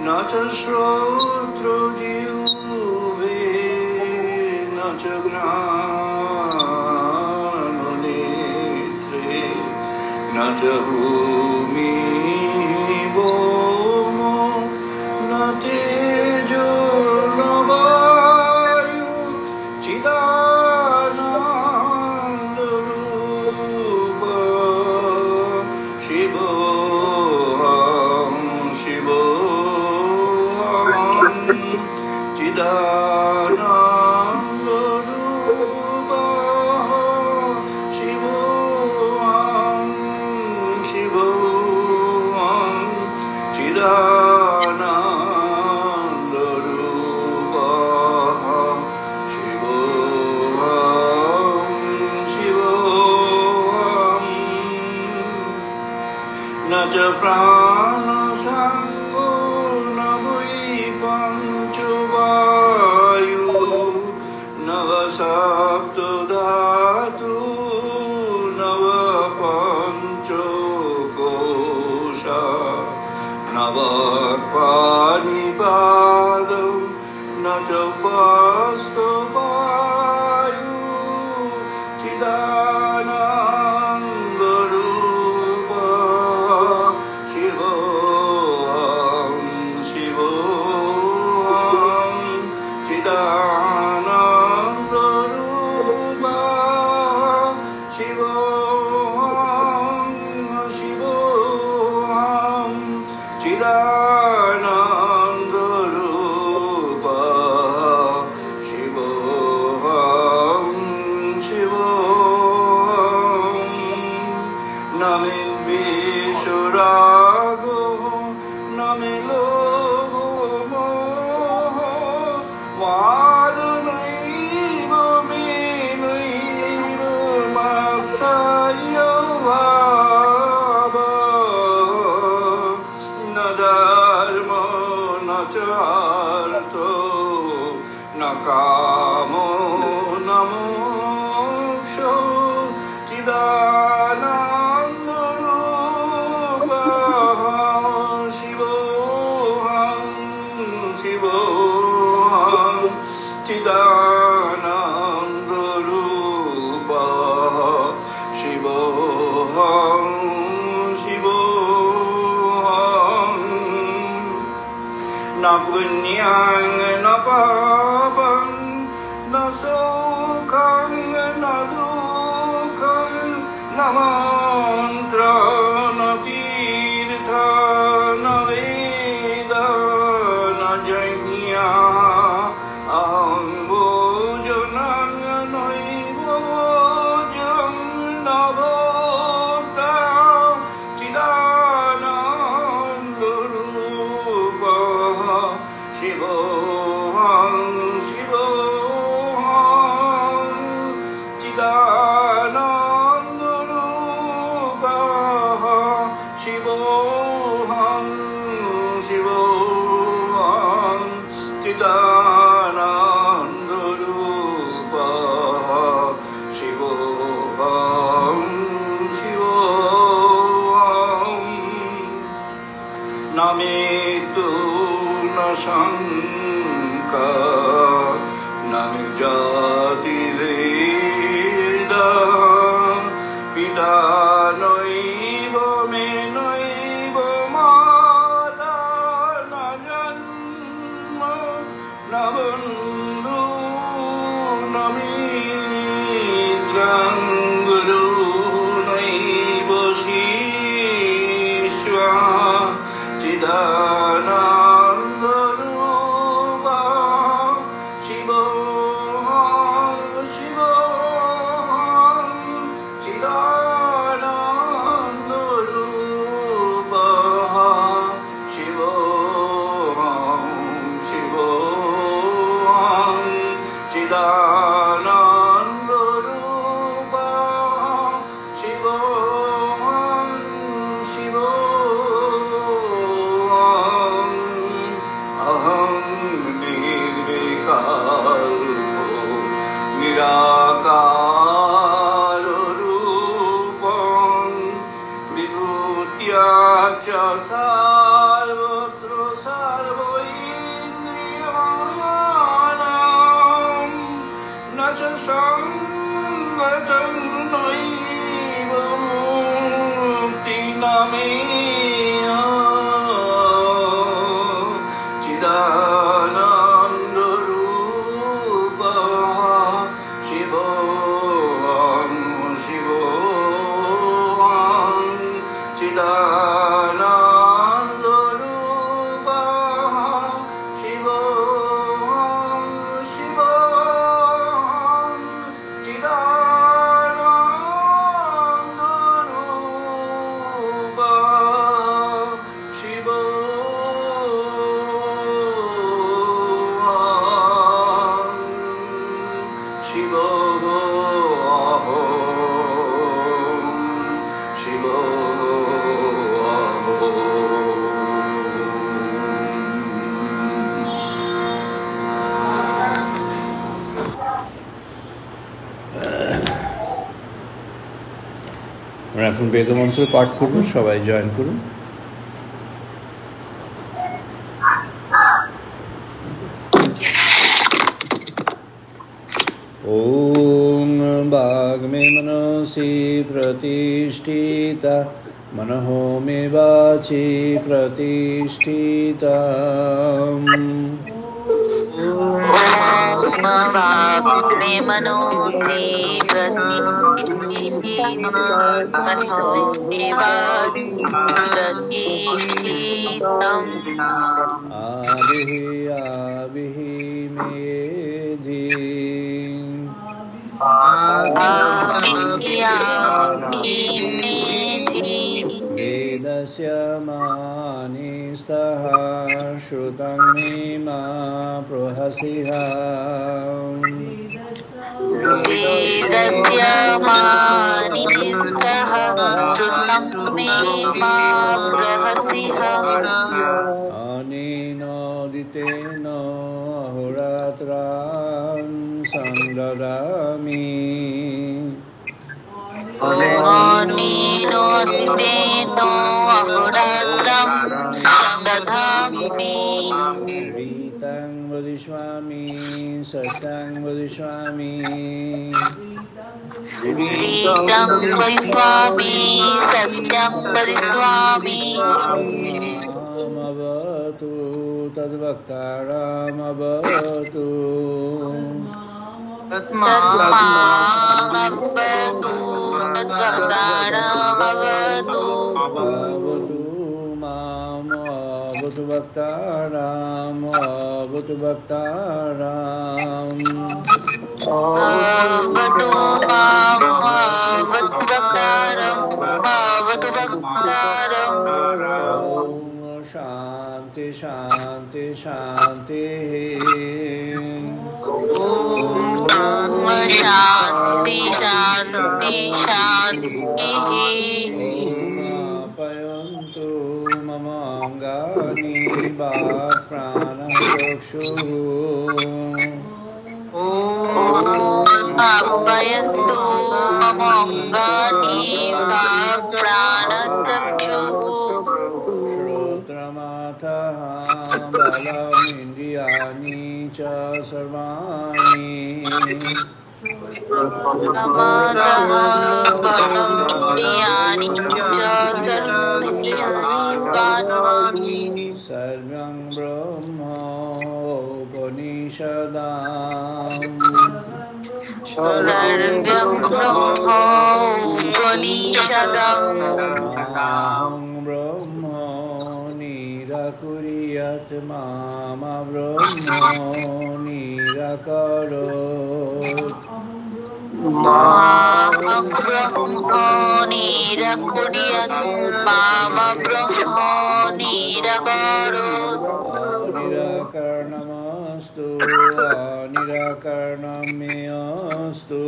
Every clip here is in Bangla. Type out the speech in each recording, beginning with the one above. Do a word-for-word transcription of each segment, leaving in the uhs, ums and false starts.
न च श्रोत्रजिह्वे न च घ्राणनेत्रे न च भूमिः भौमो न तेजो न वायु चिदानन्दरूप शिवोऽहं शिवोऽहं चिदानन्दरूप शिवोऽहं शिवोऽहं चिदानन्दरूप शिवोऽहं शिवोऽहं न च प्राणसङ्गो न वै पञ्चवायु न वा सप्तधातु न वा पञ्चकोशा न वा पाणिपादौ न च वास्तवायु चिदानन्दरूप शिवोऽहं शिवोऽहं चिदानन्दरूप शिवोऽहं शिवोऽहं चिदानन्दरूप शिवोऽहं शिवोऽहं न मे विषरागो न मे लोभो मोहो वादनैव मे नैव मात्सर्यभावः न धर्मो न च अर्थो न कामो न मोक्षो चिदानन्दरूप शिवोऽहं शिवोऽहं चिदानन्दरूप शिवोऽहं शिवोऽहं न पुण्यं न पापं न सुखं न दुःखं न मन्त्रं न तीर्थं न वेद न यज्ञः अहं भोजनं नैव भोज्यं न भोक्ता चिदानन्दरूप शिवोऽहं शिवोऽहं चिदानन्दरूप शिवोऽहं शिवोऽहं चिदानन्दरूप शिवोऽहं शिवोऽहं न मृत्यु न शङ्का न मे जातिभेदः पिता नैव मे नैव माता न जन्म न बन्धु न मित्रं गुरु नैव शिष्यः चिदानन्दरूप शिवोऽहं शिवोऽहं चिदानन्दरूप शिवोऽहं शिवोऽहं चिदानन्दरूप शिवोऽहं शिवोऽहं अहं निर्विकल्पो निराकाररूपं विभूत्या च सर्वत्र सर्व এখন বেদমন্ত্র পাঠ করব, সবাই জয়েন করুন। ওং বাগ্মে মনসি প্রতিষ্ঠিতা मनहो मे वाचि प्रतिष्ठिता। मे मनोसि प्रतिष्ठिता मनहो मे वाचि प्रतिष्ठितम्। आदिः आविः मेधि वेदस्य मानिस्तः श्रुतं मे मा प्रहसिः। वेदस्य मानिस्तः श्रुतं मे मा प्रहसिः। अनेनोदितेन अहोरात्रां संददामि। अनेनोदितेन अहोरात्रं संददामि। ऋतं वदिष्यामि सत्यं वदिष्यामि। ऋतं वदिष्यामि सत्यं वदिष्यामि। तद्मामवतु तद्वक्तारमवतु। तद्मामवतु तद्वक्तारमवतु। अवतु माम् अवतु वक्तारम् अवतु वक्तारम्। अवतु माम् अवतु वक्तारम् अवतु वक्तारम्। ॐ शान्ति शान्ति शान्तिः। ॐ शान्ति शान्ति शान्तिः। आप्यायन्तु मम अङ्गानि वाक्प्राणचक्षुः। आप्यायन्तु मम अङ्गानि वाक्प्राणचक्षुः। श्रोत्रमथः बलमिन्द्रियाणि च सर्वाणि। श्रोत्रमथः बलमिन्द्रियाणि च सर्वाणि। सर्वं ब्रह्मोपनिषदाम्। सर्वं ब्रह्मोपनिषदम्। अहं ब्रह्म निराकुर्यात् माम ब्रह्म निराकरोत्। अहं ब्रह्म निराकुर्यात् माम ब्रह्म निराकरोत्। अनिराकरणमस्तु अनिराकरणं मे अस्तु।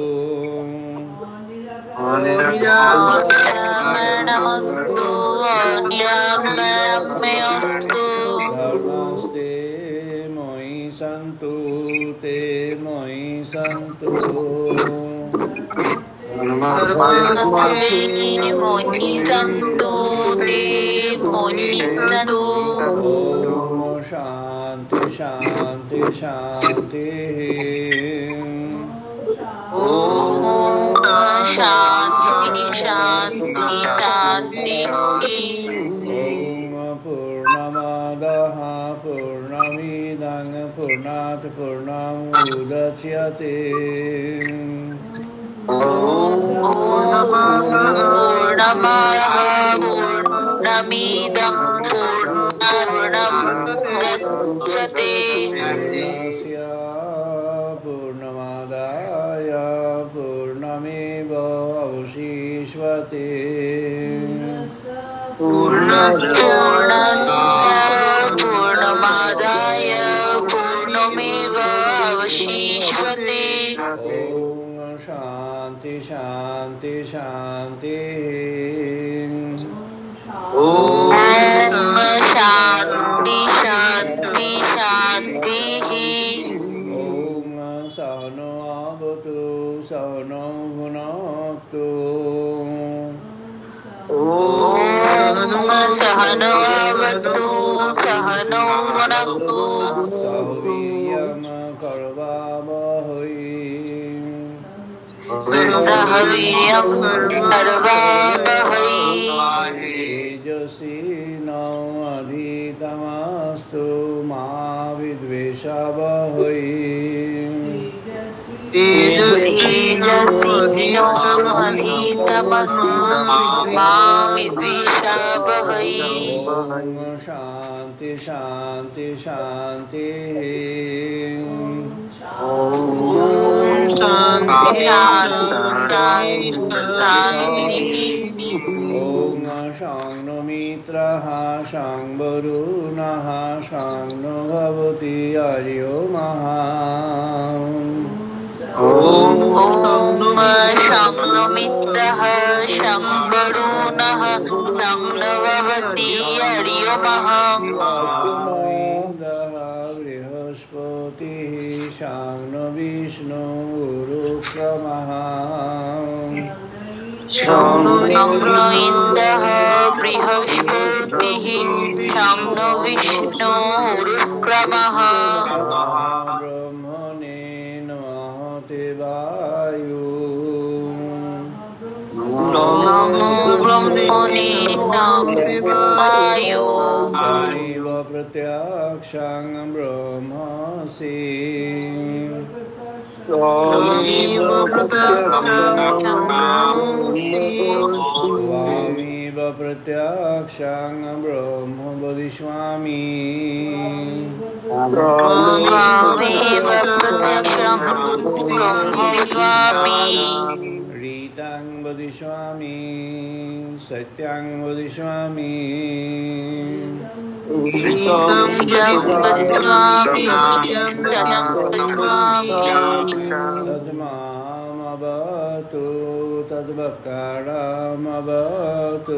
अनिराकरणमस्तु अनिराकरणं मे अस्तु। धर्मस्ते मयि सन्तु ते मयि सन्तु। धर्मस्ते मयि सन्तु ते मयि सन्तु। ॐ शान्ति शान्ति शान्तिः। ॐ शान्ति शान्ति शान्तिः। ॐ पूर्णमादाः पूर्णमिदं पूर्णात् पूर्णमुदच्यते। पूर्णमदः पूर्णमिदं पूर्णमुदच्यते। पूर्णस्य पूर्णमादाय पूर्णमेवावशिष्यते। पूर्णस्य पूर्णमादाय पूर्णमेवावशिष्यते। ॐ शान्ति शान्ति शान्तिः। ॐ शान्ति शान्ति शान्तिः। ॐ सहनो भवतु सहनौ भुनक्तु सहनो भवतु सहनो भुनक्तु सह वीर्यं करवावहै सह वीर्यं करवावहै तेजस्विनावधीतमस्तु मा विद्विषावहै तेजस्विनावधीतमस्तु मा विद्विषावहै ॐ शान्ति शान्ति शान्तिः ॐ शान्ति शान्ति शान्तिः ॐ शं नो मित्रः शं वरुणः शं नो भवति हरिओमः ॐ शं नो मित्रः शं वरुणः शं नो भवति हरिओमः इन्द्रः बृहस्पतिः शं नो विष्णुरुक्रमः शं नो इन्द्रः बृहस्पतिः शं नो विष्णुरुक्रमः ब्रह्मणे नमस्ते वायु नमो ब्रह्मणे नमस्ते वायु त्वमेव प्रत्यक्षं ब्रह्मासि त्वमेव त्वमेव प्रत्यक्षं ब्रह्म वदिष्यामि त्वमेव प्रत्यक्षं ब्रह्म वदिष्यामि रीतं वदिष्यामि सत्यं वदिष्यामि सत्यं वदिष्यामि सत्यं वदिष्यामि तद्मामवतु तद्वक्तारमवतु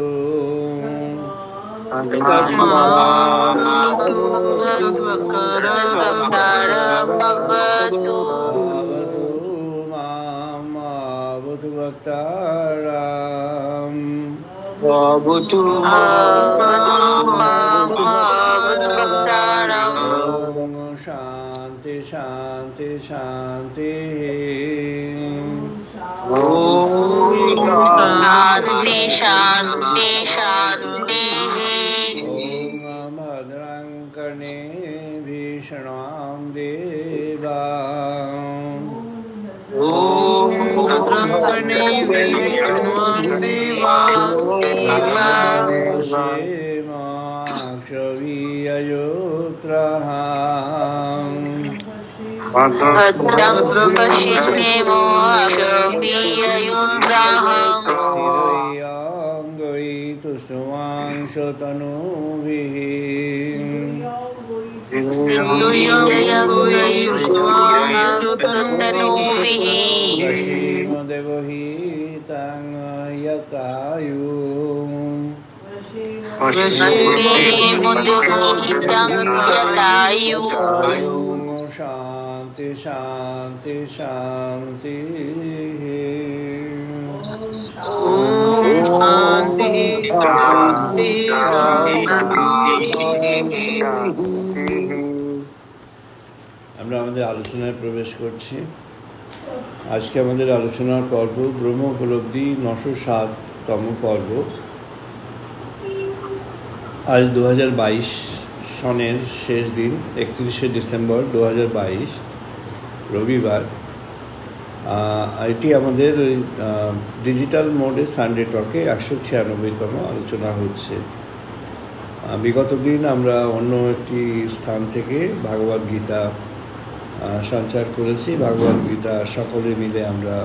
तद्वक्तारमवतु अवतु मामवतु वक्तारम् अवतु मामवतु वक्तारम् ॐ शान्ति शान्ति शान्तिः ॐ शान्ति शान्ति शान्तिः ॐ भद्रं कर्णेभिः शृणां देवा ॐ भद्रं कर्णेभिः शृण्वां देवा पश्येमाक्षवीययोत्रः भद्रं पश्येमाक्षवीययोत्रः स्थिरैयाङ्गैतुष्टवांशतनुभिः तनुभिः वशीमदेवहितं यतायु वशीमदेवहितं यतायु ॐ शान्ति शान्ति शान्तिः ॐ शान्ति शान्ति আমরা আমাদের আলোচনায় প্রবেশ করছি। আজকে আমাদের আলোচনার পর্ব ব্রহ্ম উপলব্ধি নশো সাততম পর্ব। আজ দু হাজার বাইশ সনের শেষ দিন, একত্রিশে ডিসেম্বর দু হাজার বাইশ, রবিবার। এটি আমাদের ওই ডিজিটাল মোডে সানডে টকে একশো ছিয়ানব্বইতম আলোচনা হচ্ছে। বিগত দিন আমরা অন্য একটি স্থান থেকে ভাগবত গীতা সঞ্চার করেছি। ভাগবত গীতা সকলে মিলে আমরা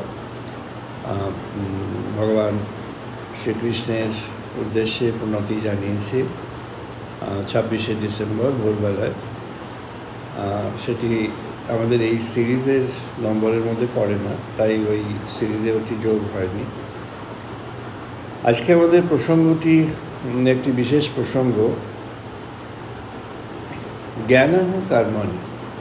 ভগবান শ্রীকৃষ্ণের উদ্দেশ্যে প্রণতি জানিয়েছি ছাব্বিশে ডিসেম্বর ভোরবেলায়। সেটি আমাদের এই সিরিজের নম্বরের মধ্যে পড়ে না, তাই ওই সিরিজে ওটি যোগ হয়নি। আজকে আমাদের প্রসঙ্গটি একটি বিশেষ প্রসঙ্গ, জ্ঞানঃ কর্মণি।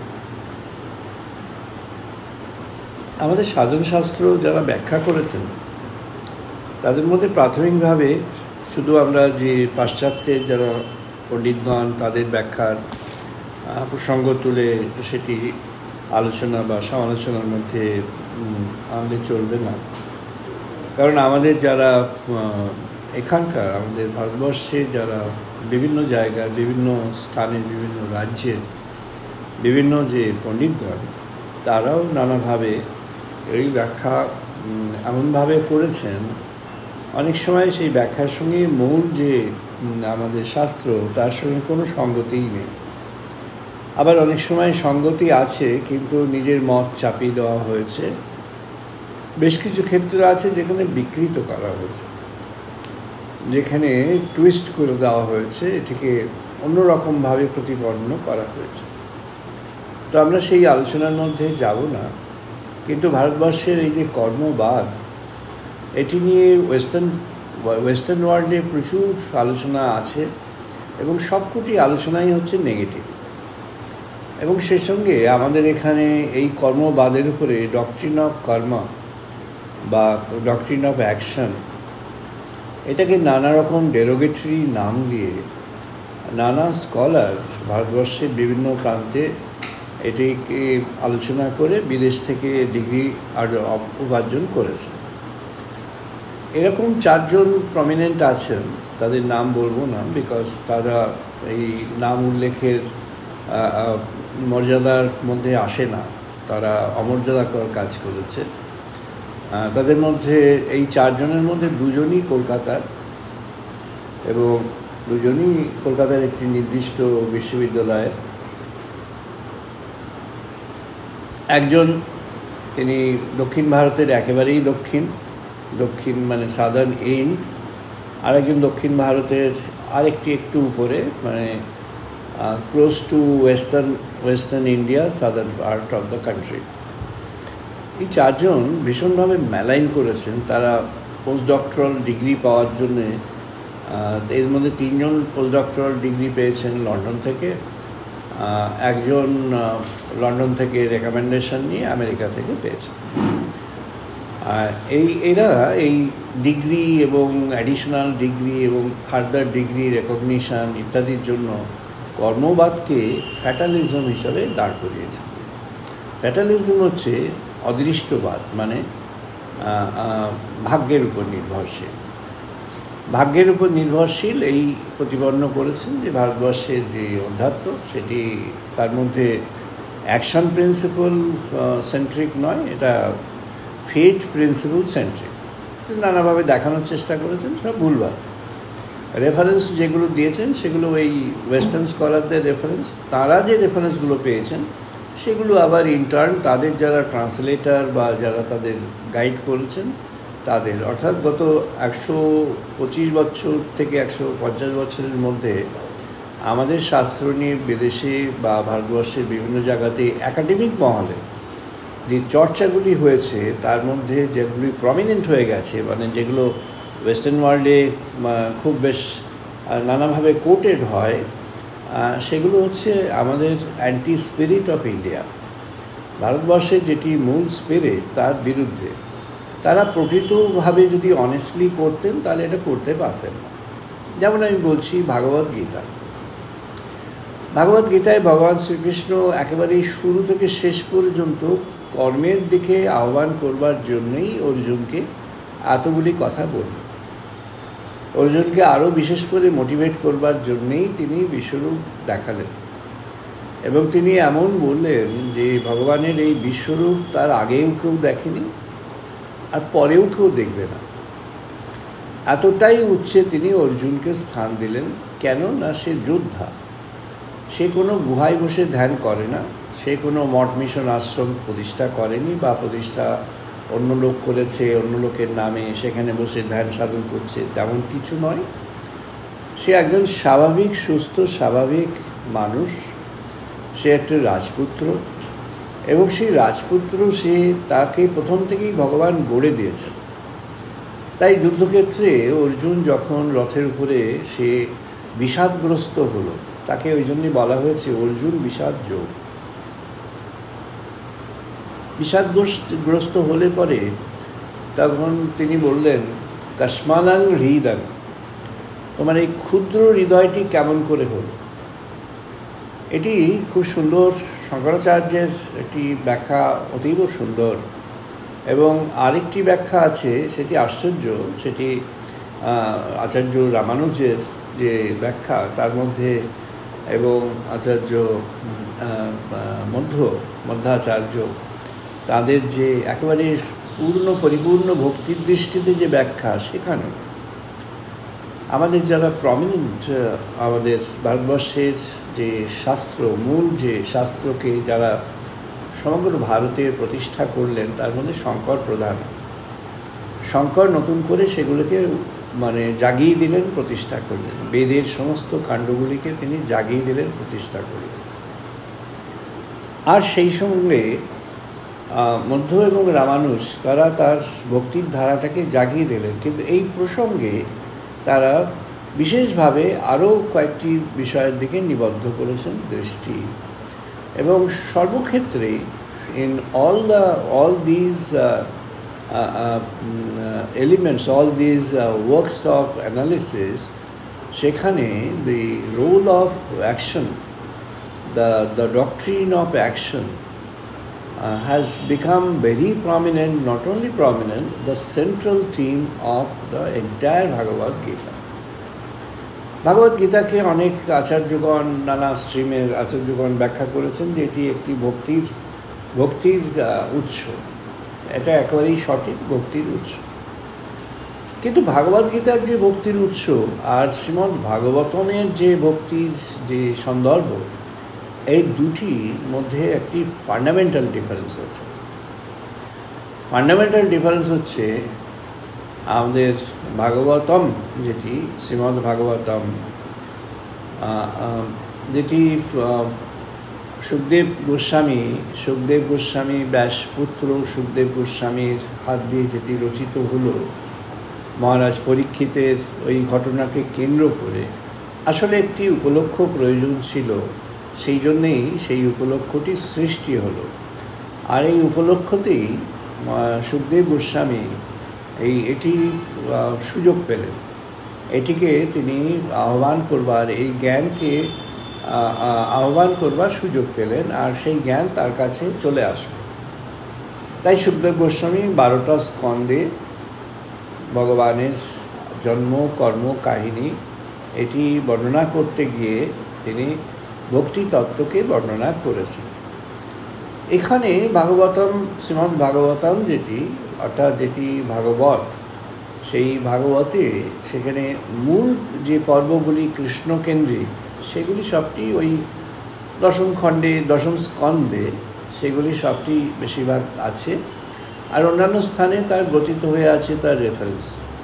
আমাদের সাধন শাস্ত্র যারা ব্যাখ্যা করেছেন তাদের মধ্যে প্রাথমিকভাবে শুধু আমরা যে পাশ্চাত্যের যারা পণ্ডিতগণ তাদের ব্যাখ্যার প্রসঙ্গ তুলে সেটি আলোচনা বা সমালোচনার মধ্যে আনলে চলবে না, কারণ আমাদের যারা এখানকার আমাদের ভারতবর্ষে যারা বিভিন্ন জায়গার বিভিন্ন স্থানের বিভিন্ন রাজ্যের বিভিন্ন যে পণ্ডিতগণ তারাও নানাভাবে এই ব্যাখ্যা এমনভাবে করেছেন, অনেক সময় সেই ব্যাখ্যার সঙ্গে মূল যে আমাদের শাস্ত্র তার সঙ্গে কোনো সঙ্গতিই নেই। আবার অনেক সময় সঙ্গতি আছে কিন্তু নিজের মত চাপিয়ে দেওয়া হয়েছে। বেশ কিছু ক্ষেত্র আছে যেখানে বিকৃত করা হয়েছে, যেখানে টুইস্ট করে দেওয়া হয়েছে, এটিকে অন্যরকমভাবে প্রতিপন্ন করা হয়েছে। তো আমরা সেই আলোচনার মধ্যে যাব না, কিন্তু ভারতবর্ষের এই যে কর্মবাদ এটি নিয়ে ওয়েস্টার্ন ওয়েস্টার্ন ওয়ার্ল্ডে প্রচুর আলোচনা আছে এবং সবকটি আলোচনাই হচ্ছে নেগেটিভ। এবং সেই সঙ্গে আমাদের এখানে এই কর্মবাদের উপরে ডক্ট্রিন অফ কর্ম বা ডক্ট্রিন অফ অ্যাকশন, এটাকে নানা রকম ডেরোগেটরি নাম দিয়ে নানা স্কলার ভারতবর্ষের বিভিন্ন প্রান্তে এটিকে আলোচনা করে বিদেশ থেকে ডিগ্রি উপার্জন করেছে। এরকম চারজন প্রমিনেন্ট আছেন, তাদের নাম বলবো না বিকজ তারা এই নাম উল্লেখের মর্যাদার মধ্যে আসে না, তারা অমর্যাদাকর কাজ করেছে। তাদের মধ্যে এই চারজনের মধ্যে দুজনই কলকাতার এবং দুজনই কলকাতার একটি নির্দিষ্ট বিশ্ববিদ্যালয়ের। একজন তিনি দক্ষিণ ভারতের একেবারেই দক্ষিণ দক্ষিণ মানে সাদার্ন এন্ড, আরেকজন দক্ষিণ ভারতের আরেকটি একটু উপরে মানে close to western western India, southern part of the country. এই চারজন ভীষণভাবে ম্যালাইন করেছেন। তারা পোস্ট ডক্টরাল ডিগ্রি পাওয়ার জন্যে, এর মধ্যে তিনজন পোস্ট ডক্টরাল ডিগ্রি পেয়েছেন লন্ডন থেকে, একজন লন্ডন থেকে রেকমেন্ডেশন নিয়ে আমেরিকা থেকে পেয়েছেন। এই এরা এই ডিগ্রি এবং অ্যাডিশনাল ডিগ্রি এবং ফার্দার ডিগ্রি রেকগনিশন ইত্যাদির জন্য কর্মবাদকে ফ্যাটালিজম হিসাবে দাঁড় করিয়েছে। ফ্যাটালিজম হচ্ছে অদৃষ্টবাদ, মানে ভাগ্যের উপর নির্ভরশীল। ভাগ্যের উপর নির্ভরশীল এই প্রতিপন্ন করেছেন যে ভারতবর্ষের যে অধ্যাত্ম সেটি তার মধ্যে অ্যাকশন প্রিন্সিপাল সেন্ট্রিক নয়, এটা ফেট প্রিন্সিপাল সেন্ট্রিক। নানাভাবে দেখানোর চেষ্টা করেছেন, সব ভুলভাল। রেফারেন্স যেগুলো দিয়েছেন সেগুলো এই ওয়েস্টার্ন স্কলারদের রেফারেন্স, তারা যে রেফারেন্সগুলো পেয়েছেন সেগুলো আবার ইন্টার্ন তাদের যারা ট্রান্সলেটার বা যারা তাদের গাইড করেছেন তাদের, অর্থাৎ গত একশো পঁচিশ বছর থেকে একশো পঞ্চাশ বছরের মধ্যে আমাদের শাস্ত্র নিয়ে বিদেশে বা ভারতবর্ষের বিভিন্ন জায়গাতে একাডেমিক মহলে যে চর্চাগুলি হয়েছে তার মধ্যে যেগুলি প্রমিনেন্ট হয়ে গেছে, মানে যেগুলো ওয়েস্টার্ন ওয়ার্ল্ডে খুব বেশ নানাভাবে কোটেড হয়, সেগুলো হচ্ছে আমাদের অ্যান্টি স্পিরিট অফ ইন্ডিয়া। ভারতবর্ষের যেটি মূল স্পিরিট তার বিরুদ্ধে। তারা প্রকৃতভাবে যদি অনেস্টলি করতেন তাহলে এটা করতে পারতেন না। যেমন আমি বলছি ভাগবত গীতা, ভাগবত গীতায় ভগবান শ্রীকৃষ্ণ একেবারেই শুরু থেকে শেষ পর্যন্ত কর্মের দিকে আহ্বান করবার জন্যই অর্জুনকে এতগুলি কথা বললেন। অর্জুনকে আরও বিশেষ করে মোটিভেট করবার জন্যেই তিনি বিশ্বরূপ দেখালেন এবং তিনি এমন বললেন যে ভগবানের এই বিশ্বরূপ তার আগেও কেউ দেখেনি আর পরেও কেউ দেখবে না। এতটাই উচ্চে তিনি অর্জুনকে স্থান দিলেন। কেন না সে যোদ্ধা, সে কোনো গুহায় বসে ধ্যান করে না, সে কোনো মঠ মিশন আশ্রম প্রতিষ্ঠা করেনি বা প্রতিষ্ঠা অন্য লোক করেছে অন্য লোকের নামে, সেখানে বসে ধ্যান সাধন করছে, তেমন কিছু নয়। সে একজন স্বাভাবিক সুস্থ স্বাভাবিক মানুষ, সে একটা রাজপুত্র এবং সেই রাজপুত্র সে তাকে প্রথম থেকেই ভগবান গড়ে দিয়েছেন। তাই যুদ্ধক্ষেত্রে অর্জুন যখন রথের উপরে সে বিষাদগ্রস্ত হলো, তাকে ওই জন্যই বলা হয়েছে অর্জুন বিষাদ যোগ। বিষাদগ্রস্ত হলে পরে তখন তিনি বললেন কস্মালাং হৃদং, তোমার এই ক্ষুদ্র হৃদয়টি কেমন করে হলো। এটি খুব সুন্দর, শঙ্করাচার্যের একটি ব্যাখ্যা অতীব সুন্দর, এবং আরেকটি ব্যাখ্যা আছে সেটি আশ্চর্য, সেটি আচার্য রামানুজের যে ব্যাখ্যা তার মধ্যে, এবং আচার্য মধ্য মধ্যাচার্য তাদের যে একেবারে পূর্ণ পরিপূর্ণ ভক্তির দৃষ্টিতে যে ব্যাখ্যা, সেখানে আমাদের যারা প্রমিনেন্ট, আমাদের ভারতবর্ষের যে শাস্ত্র, মূল যে শাস্ত্রকে যারা সমগ্র ভারতে প্রতিষ্ঠা করলেন, তার মধ্যে শঙ্কর প্রধান। শঙ্কর নতুন করে সেগুলোকে মানে জাগিয়ে দিলেন, প্রতিষ্ঠা করলেন। বেদের সমস্ত কাণ্ডগুলিকে তিনি জাগিয়ে দিলেন, প্রতিষ্ঠা করলেন। আর সেই সঙ্গে মধ্য এবং রামানুজ তারা তার ভক্তির ধারাটাকে জাগিয়ে দিলেন, কিন্তু এই প্রসঙ্গে তারা বিশেষভাবে আরও কয়েকটি বিষয়ের দিকে নিবদ্ধ করেছেন দৃষ্টি, এবং সর্বক্ষেত্রে in all the all these elements, all these works of analysis, সেখানে the role of action, the the doctrine of action Uh, has become very prominent, not only prominent, the central theme of the entire Bhagavad Gita. Bhagavad Gita কে অনেক আচার্যগণ, নানা স্ট্রিমের আচার্যগণ ব্যাখ্যা করেছেন যে এটি একটি ভক্তির ভক্তির উৎস। এটা একেবারেই সঠিক, ভক্তির উৎস। কিন্তু ভাগবত গীতার যে ভক্তির উৎস আর শ্রীমদ্ ভাগবতমের যে ভক্তির যে সন্দর্ভ, এই দুটির মধ্যে একটি ফান্ডামেন্টাল ডিফারেন্স আছে। ফান্ডামেন্টাল ডিফারেন্স হচ্ছে আমাদের ভাগবতম, যেটি শ্রীমদ্ ভাগবতম, যেটি সুখদেব গোস্বামী সুখদেব গোস্বামী ব্যাসপুত্র সুখদেব গোস্বামীর হাত দিয়ে যেটি রচিত হলো, মহারাজ পরীক্ষিতের ওই ঘটনাকে কেন্দ্র করে আসলে একটি উপলক্ষ প্রয়োজন ছিল, সেই জন্যেই সেই উপলক্ষটি সৃষ্টি হলো। আর এই উপলক্ষতেই সুখদেব গোস্বামী এই এটি সুযোগ পেলেন, এটিকে তিনি আহ্বান করবার, এই জ্ঞানকে আহ্বান করবার সুযোগ পেলেন, আর সেই জ্ঞান তার কাছে চলে আসলো। তাই সুখদেব গোস্বামী বারোটা স্কন্ধে ভগবানের জন্ম কর্ম কাহিনী এটি বর্ণনা করতে গিয়ে তিনি ভক্তি তত্ত্বকে বর্ণনা করেছেন। এখানে ভাগবতম, শ্রীমদ্ ভাগবতম যেটি, অর্থাৎ যেটি ভাগবত, সেই ভাগবতে সেখানে মূল যে পর্বগুলি কৃষ্ণকেন্দ্রিক, সেগুলি সবটি ওই দশম খণ্ডে, দশম স্কন্ধে সেগুলি সবটি বেশিরভাগ আছে, আর অন্যান্য স্থানে তার গঠিত হয়ে আছে তার রেফারেন্স।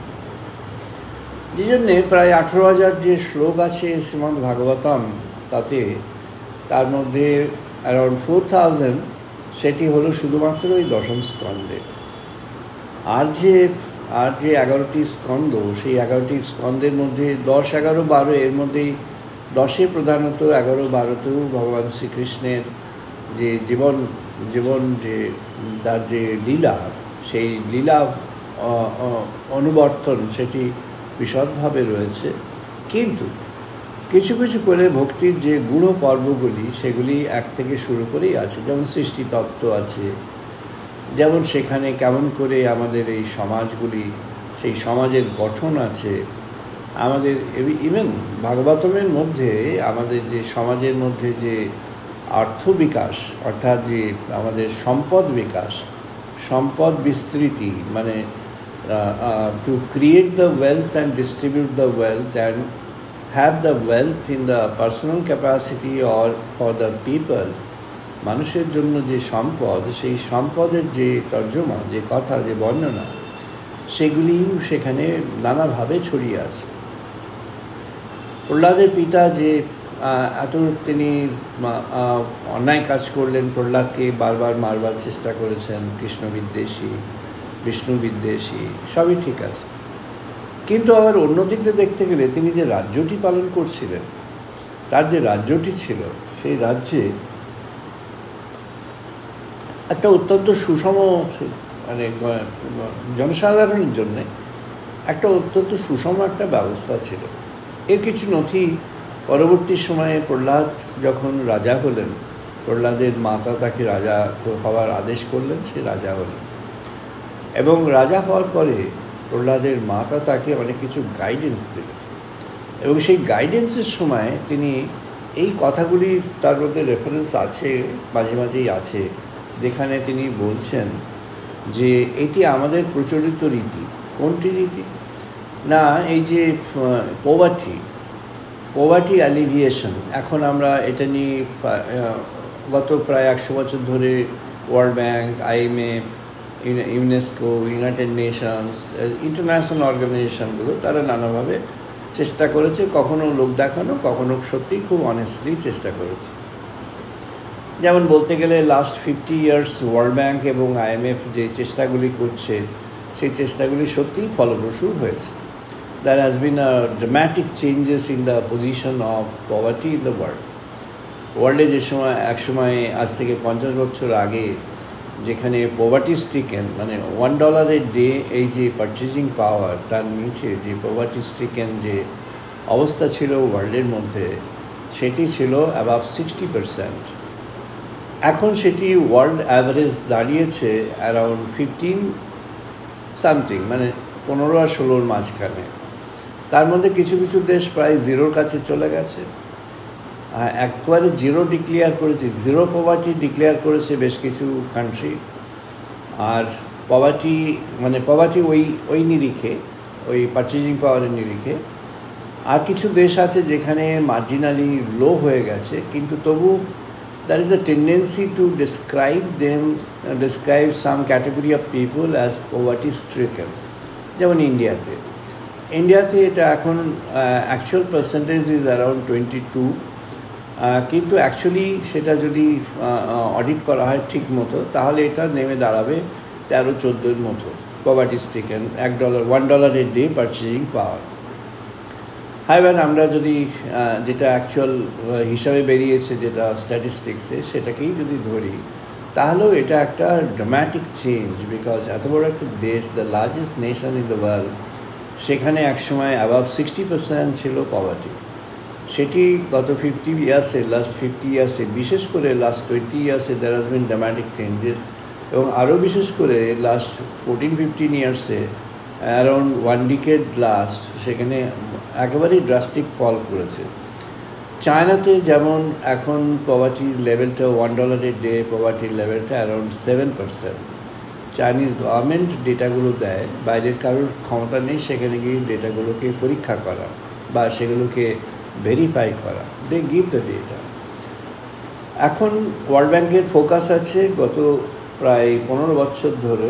যে জন্যে প্রায় আঠেরো হাজার যে শ্লোক আছে শ্রীমদ্ ভাগবতম, তাতে তার মধ্যে অ্যারাউন্ড ফোর থাউজেন্ড সেটি হলো শুধুমাত্র ওই দশম স্কন্ধে। আর যে আর যে এগারোটি স্কন্ধ, সেই এগারোটি স্কন্ধের মধ্যে দশ এগারো বারো এর মধ্যেই দশে প্রধানত, এগারো বারোতেও ভগবান শ্রীকৃষ্ণের যে জীবন জীবন যে তার যে লীলা, সেই লীলা অনুবর্তন সেটি বিশদভাবে রয়েছে। কিন্তু কিছু কিছু করে ভক্তির যে গুণ পর্বগুলি সেগুলি এক থেকে শুরু করেই আছে, যেমন সৃষ্টিতত্ত্ব আছে, যেমন সেখানে কেমন করে আমাদের এই সমাজগুলি, সেই সমাজের গঠন আছে, আমাদের ইভেন ভাগবতমের মধ্যে আমাদের যে সমাজের মধ্যে যে অর্থ বিকাশ, অর্থাৎ যে আমাদের সম্পদ বিকাশ, সম্পদ বিস্তৃতি, মানে to create the wealth and distribute the wealth and have the wealth in the personal capacity or for the people, মানুষের জন্য যে সম্পদ, সেই সম্পদের যে তর্জমা, যে কথা, যে বর্ণনা, সেগুলিও সেখানে নানাভাবে ছড়িয়ে আছে। প্রহ্লাদের পিতা যে এত তিনি অন্যায় কাজ করলেন, প্রহ্লাদকে বারবার মারবার চেষ্টা করেছেন, কৃষ্ণ বিদ্বেষী, বিষ্ণু বিদ্বেষী, সবই ঠিক আছে। কিন্তু আবার অন্যদিক দিয়ে দেখতে গেলে তিনি যে রাজ্যটি পালন করছিলেন, তার যে রাজ্যটি ছিল, সেই রাজ্যে একটা অত্যন্ত সুষম, মানে জনসাধারণের জন্যে একটা অত্যন্ত সুষম একটা ব্যবস্থা ছিল। এর কিছু নথি পরবর্তী সময়ে প্রহ্লাদ যখন রাজা হলেন, প্রহ্লাদের মাতা তাকে রাজা হওয়ার আদেশ করলেন, সে রাজা হলেন। এবং রাজা হওয়ার পরে প্রহ্লাদের মাতা তাকে অনেক কিছু গাইডেন্স দিলেন, এবং সেই গাইডেন্সের সময় তিনি এই কথাগুলি, তার মধ্যে রেফারেন্স আছে, মাঝে মাঝেই আছে, যেখানে তিনি বলছেন যে এটি আমাদের প্রচলিত রীতি। কোনটি রীতি? না, এই যে পোভার্টি পোভার্টি অ্যালিভিয়েশন, এখন আমরা এটা নিয়ে গত প্রায় একশো বছর ধরে World Bank, IMF, UNESCO, United Nations, international অর্গানাইজেশনগুলো তারা নানাভাবে চেষ্টা করেছে, কখনো লোক দেখানো, কখনো সত্যিই খুব অনেস্টলি চেষ্টা করেছে। যেমন বলতে গেলে last fifty years World Bank এবং আইএমএফ যে চেষ্টাগুলি করছে, সেই চেষ্টাগুলি সত্যিই ফলপ্রসূ হয়েছে। There has been a dramatic changes in the position of poverty in the world. ওয়ার্ল্ডে যে সময় এক সময় আজ থেকে পঞ্চাশ বছর আগে যেখানে পভার্টি স্ট্রিকেন, মানে ওয়ান ডলারের ডে এই যে পারচেজিং পাওয়ার, তার নিচে যে পভার্টি স্ট্রিকেন যে অবস্থা ছিল ওয়ার্ল্ডের মধ্যে, সেটি ছিল অ্যাবাভ সিক্সটি পারসেন্ট। এখন সেটি ওয়ার্ল্ড অ্যাভারেজ দাঁড়িয়েছে অ্যারাউন্ড ফিফটিন সামথিং, মানে পনেরো আর ষোলোর মাঝখানে। তার মধ্যে কিছু কিছু দেশ প্রায় জিরোর কাছে চলে গেছে, একবারে জিরো ডিক্লেয়ার করেছে, জিরো পভার্টি ডিক্লেয়ার করেছে বেশ কিছু কান্ট্রি। আর পভার্টি মানে পভার্টি ওই ওই নিরিখে, ওই পারচেজিং পাওয়ারের নিরিখে। আর কিছু দেশ আছে যেখানে মার্জিনালি লো হয়ে গেছে, কিন্তু তবু there is a tendency to describe them describe some category of people as poverty stricken. যেমন ইন্ডিয়াতে ইন্ডিয়াতে এটা এখন actual percentage is around twenty two, কিন্তু অ্যাকচুয়ালি সেটা যদি অডিট করা হয় ঠিক মতো, তাহলে এটা নেমে দাঁড়াবে তেরো চোদ্দোর মতো পভার্টি স্ট্রিকেন, এক ডলার ওয়ান ডলারের ডে পারচেজিং পাওয়ার। হাইবার আমরা যদি যেটা অ্যাকচুয়াল হিসাবে বেরিয়েছে, যেটা স্ট্যাটিস্টিক্সে, সেটাকেই যদি ধরি, তাহলেও এটা একটা ড্রামাটিক চেঞ্জ। বিকজ এত বড় একটা দেশ, the largest nation in the world, সেখানে একসময় অ্যাবাভ সিক্সটি পার্সেন্ট ছিল পভার্টি। সেটি গত ফিফটি ইয়ার্সে লাস্ট ফিফটি ইয়ার্সে বিশেষ করে লাস্ট টোয়েন্টি ইয়ার্সে there has been dramatic changes, এবং আরও বিশেষ করে লাস্ট ফোরটিন ফিফটিন ইয়ার্সে অ্যারাউন্ড ওয়ান ডিকেড লাস্ট, সেখানে একেবারেই ড্রাস্টিক ফল করেছে। চায়নাতে যেমন এখন পভার্টির লেভেলটা ওয়ান ডলারের ডে পভার্টির লেভেলটা around seven percent. Chinese government ডেটাগুলো দেয়, বাইরের কারোর ক্ষমতা নেই সেখানে গিয়ে ডেটাগুলোকে পরীক্ষা করা বা সেগুলোকে ভেরিফাই করা, দে গিভ দ্য ডেটা। এখন ওয়ার্ল্ড ব্যাংকের ফোকাস আছে গত প্রায় পনেরো বছর ধরে,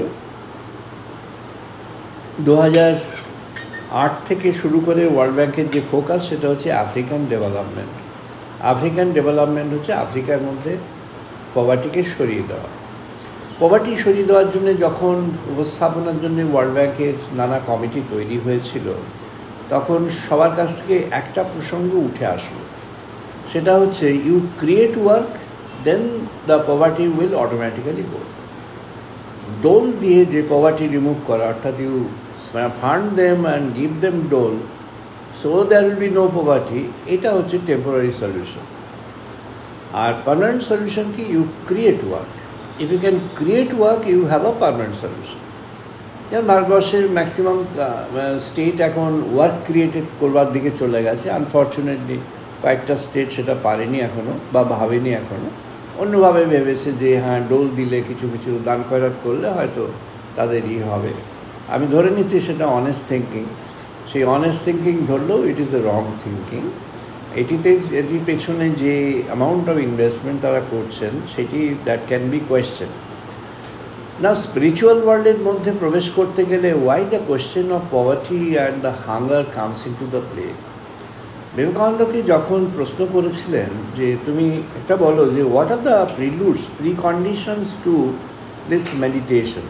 দু হাজার আট থেকে শুরু করে ওয়ার্ল্ড ব্যাংকের যে ফোকাস সেটা হচ্ছে আফ্রিকান ডেভেলপমেন্ট। আফ্রিকান ডেভেলপমেন্ট হচ্ছে আফ্রিকার মধ্যে পভার্টিকে সরিয়ে দেওয়া। পভার্টি সরিয়ে দেওয়ার জন্য যখন উপস্থাপনার জন্য ওয়ার্ল্ড ব্যাংকের নানা কমিটি তৈরি হয়েছিল, তখন সবার কাছ থেকে একটা প্রসঙ্গ উঠে আসলো, সেটা হচ্ছে you create work, then the poverty will automatically go. Dole দিয়ে যে পভার্টি রিমুভ করা, অর্থাৎ you fund them and give them dole, so there will be no poverty, এটা হচ্ছে টেম্পোরারি সলিউশন। আর পার্মানেন্ট সলিউশন কি? You create work. If you can create work, you have a permanent solution. যেমন ভারতবর্ষের ম্যাক্সিমাম স্টেট এখন ওয়ার্ক ক্রিয়েটেড করবার দিকে চলে গেছে। আনফর্চুনেটলি কয়েকটা স্টেট সেটা পারেনি এখনও বা ভাবেনি এখনও, অন্যভাবে ভেবেছে যে হ্যাঁ ডোল দিলে কিছু কিছু দান খয়রাত করলে হয়তো তাদের ই হবে। আমি ধরে নিচ্ছি সেটা অনেস্ট থিঙ্কিং। সেই অনেস্ট থিঙ্কিং ধরলেও it is a wrong thinking. এটিতে এটির পেছনে যে অ্যামাউন্ট অফ ইনভেস্টমেন্ট তারা করছেন সেটি দ্যাট ক্যান বি কোয়েশ্চেন। না, স্পিরিচুয়াল ওয়ার্ল্ডের মধ্যে প্রবেশ করতে গেলে why the question of poverty and the hunger comes into the play. বিবেকানন্দকে যখন প্রশ্ন করেছিলেন যে তুমি একটা বলো যে what are the preludes pre conditions to this meditation,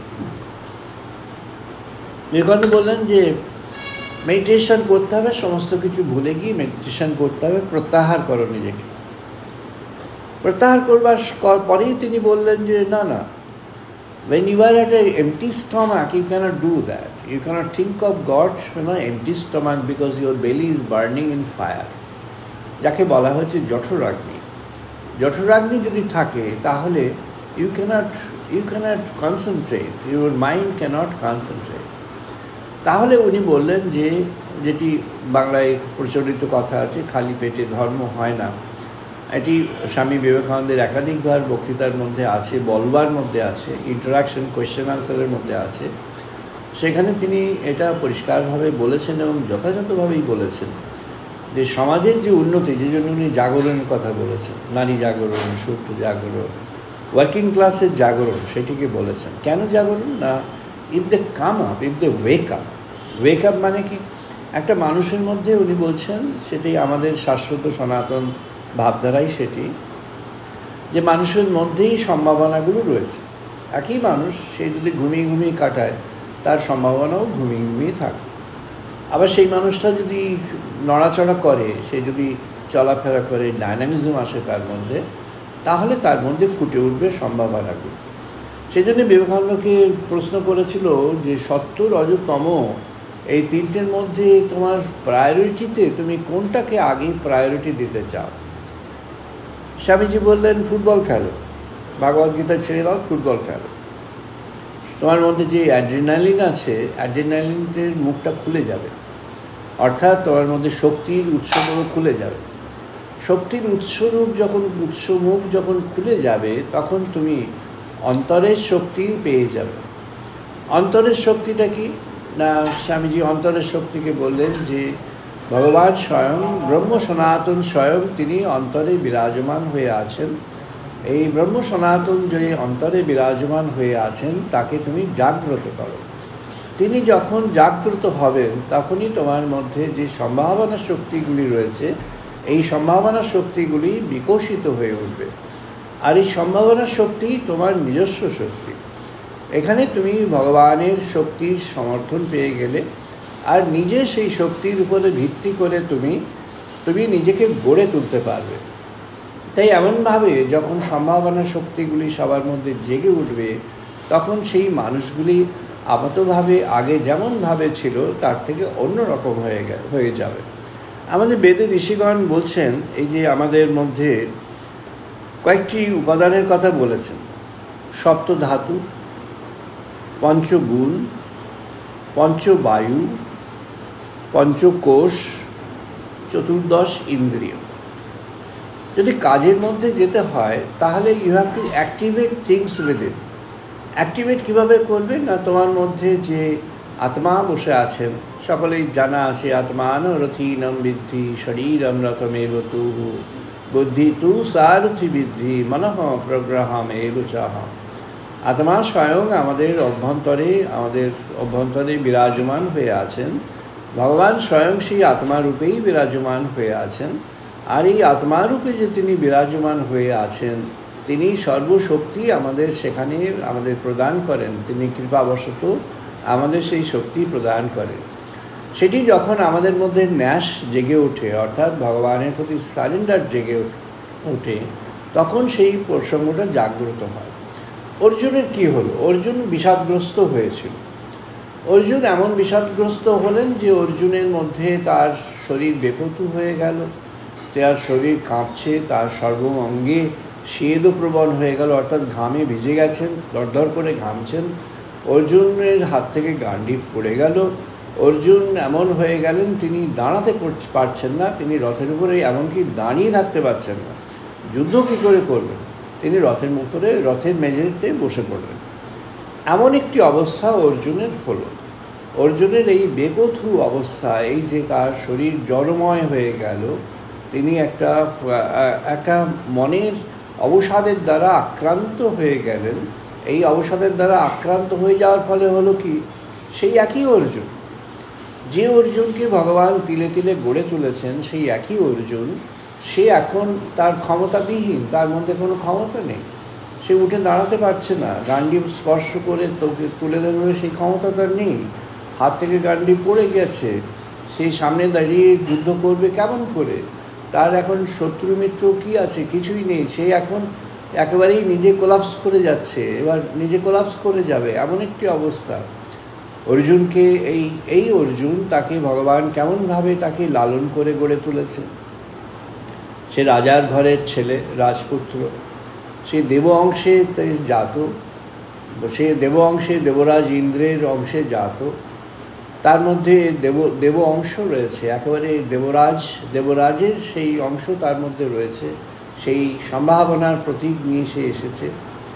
Vivekananda বললেন যে মেডিটেশন করতে হবে, সমস্ত কিছু ভুলে গিয়ে মেডিটেশন করতে হবে, প্রত্যাহার করো নিজেকে। প্রত্যাহার করবার পরেই তিনি বললেন যে না না, When you are at an empty stomach, you cannot do that. You cannot think of God on an empty stomach because your belly is burning in fire. যাকে বলা হয়েছে জঠরাগ্নি। জঠরাগ্নি যদি থাকে তাহলে you cannot you cannot concentrate, your mind cannot concentrate. তাহলে উনি বললেন যে যেটি বাংলায় প্রচলিত কথা আছে, খালি পেটে ধর্ম হয় না। এটি স্বামী বিবেকানন্দের একাধিকবার বক্তৃতার মধ্যে আছে, বলবার মধ্যে আছে, ইন্টারাকশন কোয়েশ্চেন আনসারের মধ্যে আছে। সেখানে তিনি এটা পরিষ্কারভাবে বলেছেন এবং যথাযথভাবেই বলেছেন যে সমাজের যে উন্নতি, যে জন্য উনি জাগরণের কথা বলেছেন, নারী জাগরণ, সূত্র জাগরণ, ওয়ার্কিং ক্লাসের জাগরণ, সেটিকে বলেছেন। কেন জাগরণ? না, if they come up, if they wake up. Wake up মানে কি? একটা মানুষের মধ্যে উনি বলছেন, সেটি আমাদের শাশ্বত সনাতন ভাবধারাই সেটি, যে মানুষের মধ্যেই সম্ভাবনাগুলো রয়েছে। একই মানুষ, সে যদি ঘুমিয়ে ঘুমিয়ে কাটায়, তার সম্ভাবনাও ঘুমিয়ে ঘুমিয়ে থাকে। আবার সেই মানুষটা যদি নড়াচড়া করে, সে যদি চলাফেরা করে, ডাইনামিজম আসে তার মধ্যে, তাহলে তার মধ্যে ফুটে উঠবে সম্ভাবনাগুলো। সেই জন্য বিবেকানন্দকে প্রশ্ন করেছিল যে সত্য, রজ, তম এই তিনটের মধ্যে তোমার প্রায়োরিটিতে তুমি কোনটাকে আগে প্রায়োরিটি দিতে চাও? স্বামীজি বললেন, ফুটবল খেলো, ভগবদ্গীতা ছেড়ে দাও, ফুটবল খেলো। তোমার মধ্যে যে অ্যাড্রিনালিন আছে, অ্যাড্রিনালিনের মুখটা খুলে যাবে, অর্থাৎ তোমার মধ্যে শক্তির উৎসগুলো খুলে যাবে। শক্তির উৎসরূপ যখন উৎসমুখ যখন খুলে যাবে, তখন তুমি অন্তরের শক্তি পেয়ে যাবে। অন্তরের শক্তিটা কি? না, স্বামীজি অন্তরের শক্তিকে বললেন যে ভগবান স্বয়ং, ব্রহ্ম সনাতন স্বয়ং, তিনি অন্তরে বিরাজমান হয়ে আছেন। এই ব্রহ্ম সনাতন যে অন্তরে বিরাজমান হয়ে আছেন, তাকে তুমি জাগ্রত করো। তিনি যখন জাগ্রত হবেন, তখনই তোমার মধ্যে যে সম্ভাবনা শক্তিগুলি রয়েছে, এই সম্ভাবনা শক্তিগুলি বিকশিত হয়ে উঠবে। আর এই সম্ভাবনা শক্তি তোমার নিজস্ব শক্তি। এখানে তুমি ভগবানের শক্তির সমর্থন পেয়ে গেলে, আর নিজে সেই শক্তির উপরে ভিত্তি করে তুমি তুমি নিজেকে গড়ে তুলতে পারবে। তাই এমনভাবে যখন সম্ভাবনা শক্তিগুলি সবার মধ্যে জেগে উঠবে, তখন সেই মানুষগুলি আপাতভাবে আগে যেমনভাবে ছিল তার থেকে অন্যরকম হয়ে হয়ে যাবে। আমাদের বেদের ঋষিগণ বলছেন, এই যে আমাদের মধ্যে কয়েকটি উপাদানের কথা বলেছেন, সপ্ত ধাতু, পঞ্চগুণ, পঞ্চবায়ু, পঞ্চকোষ, চতুর্দশ ইন্দ্রিয়। যদি কাজের মধ্যে যেতে হয়, তাহলে you have to activate things within. Activate কীভাবে করবে? না, তোমার মধ্যে যে আত্মা বসে আছেন, সকলেই জানা আছে, আত্মান রথীনম বিদ্ধি শরীরম রথমেব তু বুদ্ধি তু সারথি বিদ্ধি মনঃ প্রগ্রহম এব চাহ। আত্মা স্বয়ং আমাদের অভ্যন্তরে আমাদের অভ্যন্তরে বিরাজমান হয়ে আছেন। ভগবান স্বয়ং সেই আত্মারূপেই বিরাজমান হয়ে আছেন। আর এই আত্মারূপে যে তিনি বিরাজমান হয়ে আছেন, তিনি সর্বশক্তি আমাদের সেখানে আমাদের প্রদান করেন। তিনি কৃপাবশত আমাদের সেই শক্তি প্রদান করেন। সেটি যখন আমাদের মধ্যে ন্যাস জেগে ওঠে, অর্থাৎ ভগবানের প্রতি সারেন্ডার জেগে ওঠে, তখন সেই প্রসঙ্গটা জাগ্রত হয়। অর্জুনের কি হলো? অর্জুন বিষাদগ্রস্ত হয়েছিল। অর্জুন এমন বিষাদগ্রস্ত হলেন যে অর্জুনের মধ্যে তার শরীর বেপতু হয়ে গেল, তার শরীর কাঁপছে, তার সর্ব অঙ্গে স্বেদপ্রবণ হয়ে গেল, অর্থাৎ ঘামে ভিজে গেছেন, দরদর করে ঘামছেন। অর্জুনের হাত থেকে গান্ডীব পড়ে গেল। অর্জুন এমন হয়ে গেলেন, তিনি দাঁড়াতে পারছেন না, তিনি রথের উপরে এমনকি দাঁড়িয়ে থাকতে পারছেন না। যুদ্ধ কী করে করবেন? তিনি রথের উপরে রথের মেঝেতে বসে পড়লেন। এমন একটি অবস্থা অর্জুনের হলো। অর্জুনের এই বেপথু অবস্থা, এই যে তার শরীর জড়ময় হয়ে গেল, তিনি একটা একটা মনের অবসাদের দ্বারা আক্রান্ত হয়ে গেলেন। এই অবসাদের দ্বারা আক্রান্ত হয়ে যাওয়ার ফলে হলো কি, সেই একই অর্জুন, যে অর্জুনকে ভগবান তিলে তিলে গড়ে তুলেছেন, সেই একই অর্জুন, সে এখন তার ক্ষমতাবিহীন, তার মধ্যে কোনো ক্ষমতা নেই। সে উঠে দাঁড়াতে পারছে না, গান্ডীব স্পর্শ করে তোকে তুলে দেবে সেই ক্ষমতা তার নেই। হাত থেকে গান্ডীব পড়ে গেছে, সেই সামনে দাঁড়িয়ে যুদ্ধ করবে কেমন করে? তার এখন শত্রু মিত্র কী আছে? কিছুই নেই। সে এখন একেবারেই নিজে কোলাপস করে যাচ্ছে, এবার নিজে কোলাপস করে যাবে এমন একটি অবস্থা। অর্জুনকে এই এই অর্জুন তাকে ভগবান কেমনভাবে তাকে লালন করে গড়ে তুলেছে। সে রাজার ঘরের ছেলে, রাজপুত্র, সে দেব অংশে জাত, সে দেব অংশে দেবরাজ ইন্দ্রের অংশে জাত, তার মধ্যে দেব দেব অংশ রয়েছে, একেবারে দেবরাজ দেবরাজের সেই অংশ তার মধ্যে রয়েছে, সেই সম্ভাবনার প্রতীক নিয়ে সে এসেছে।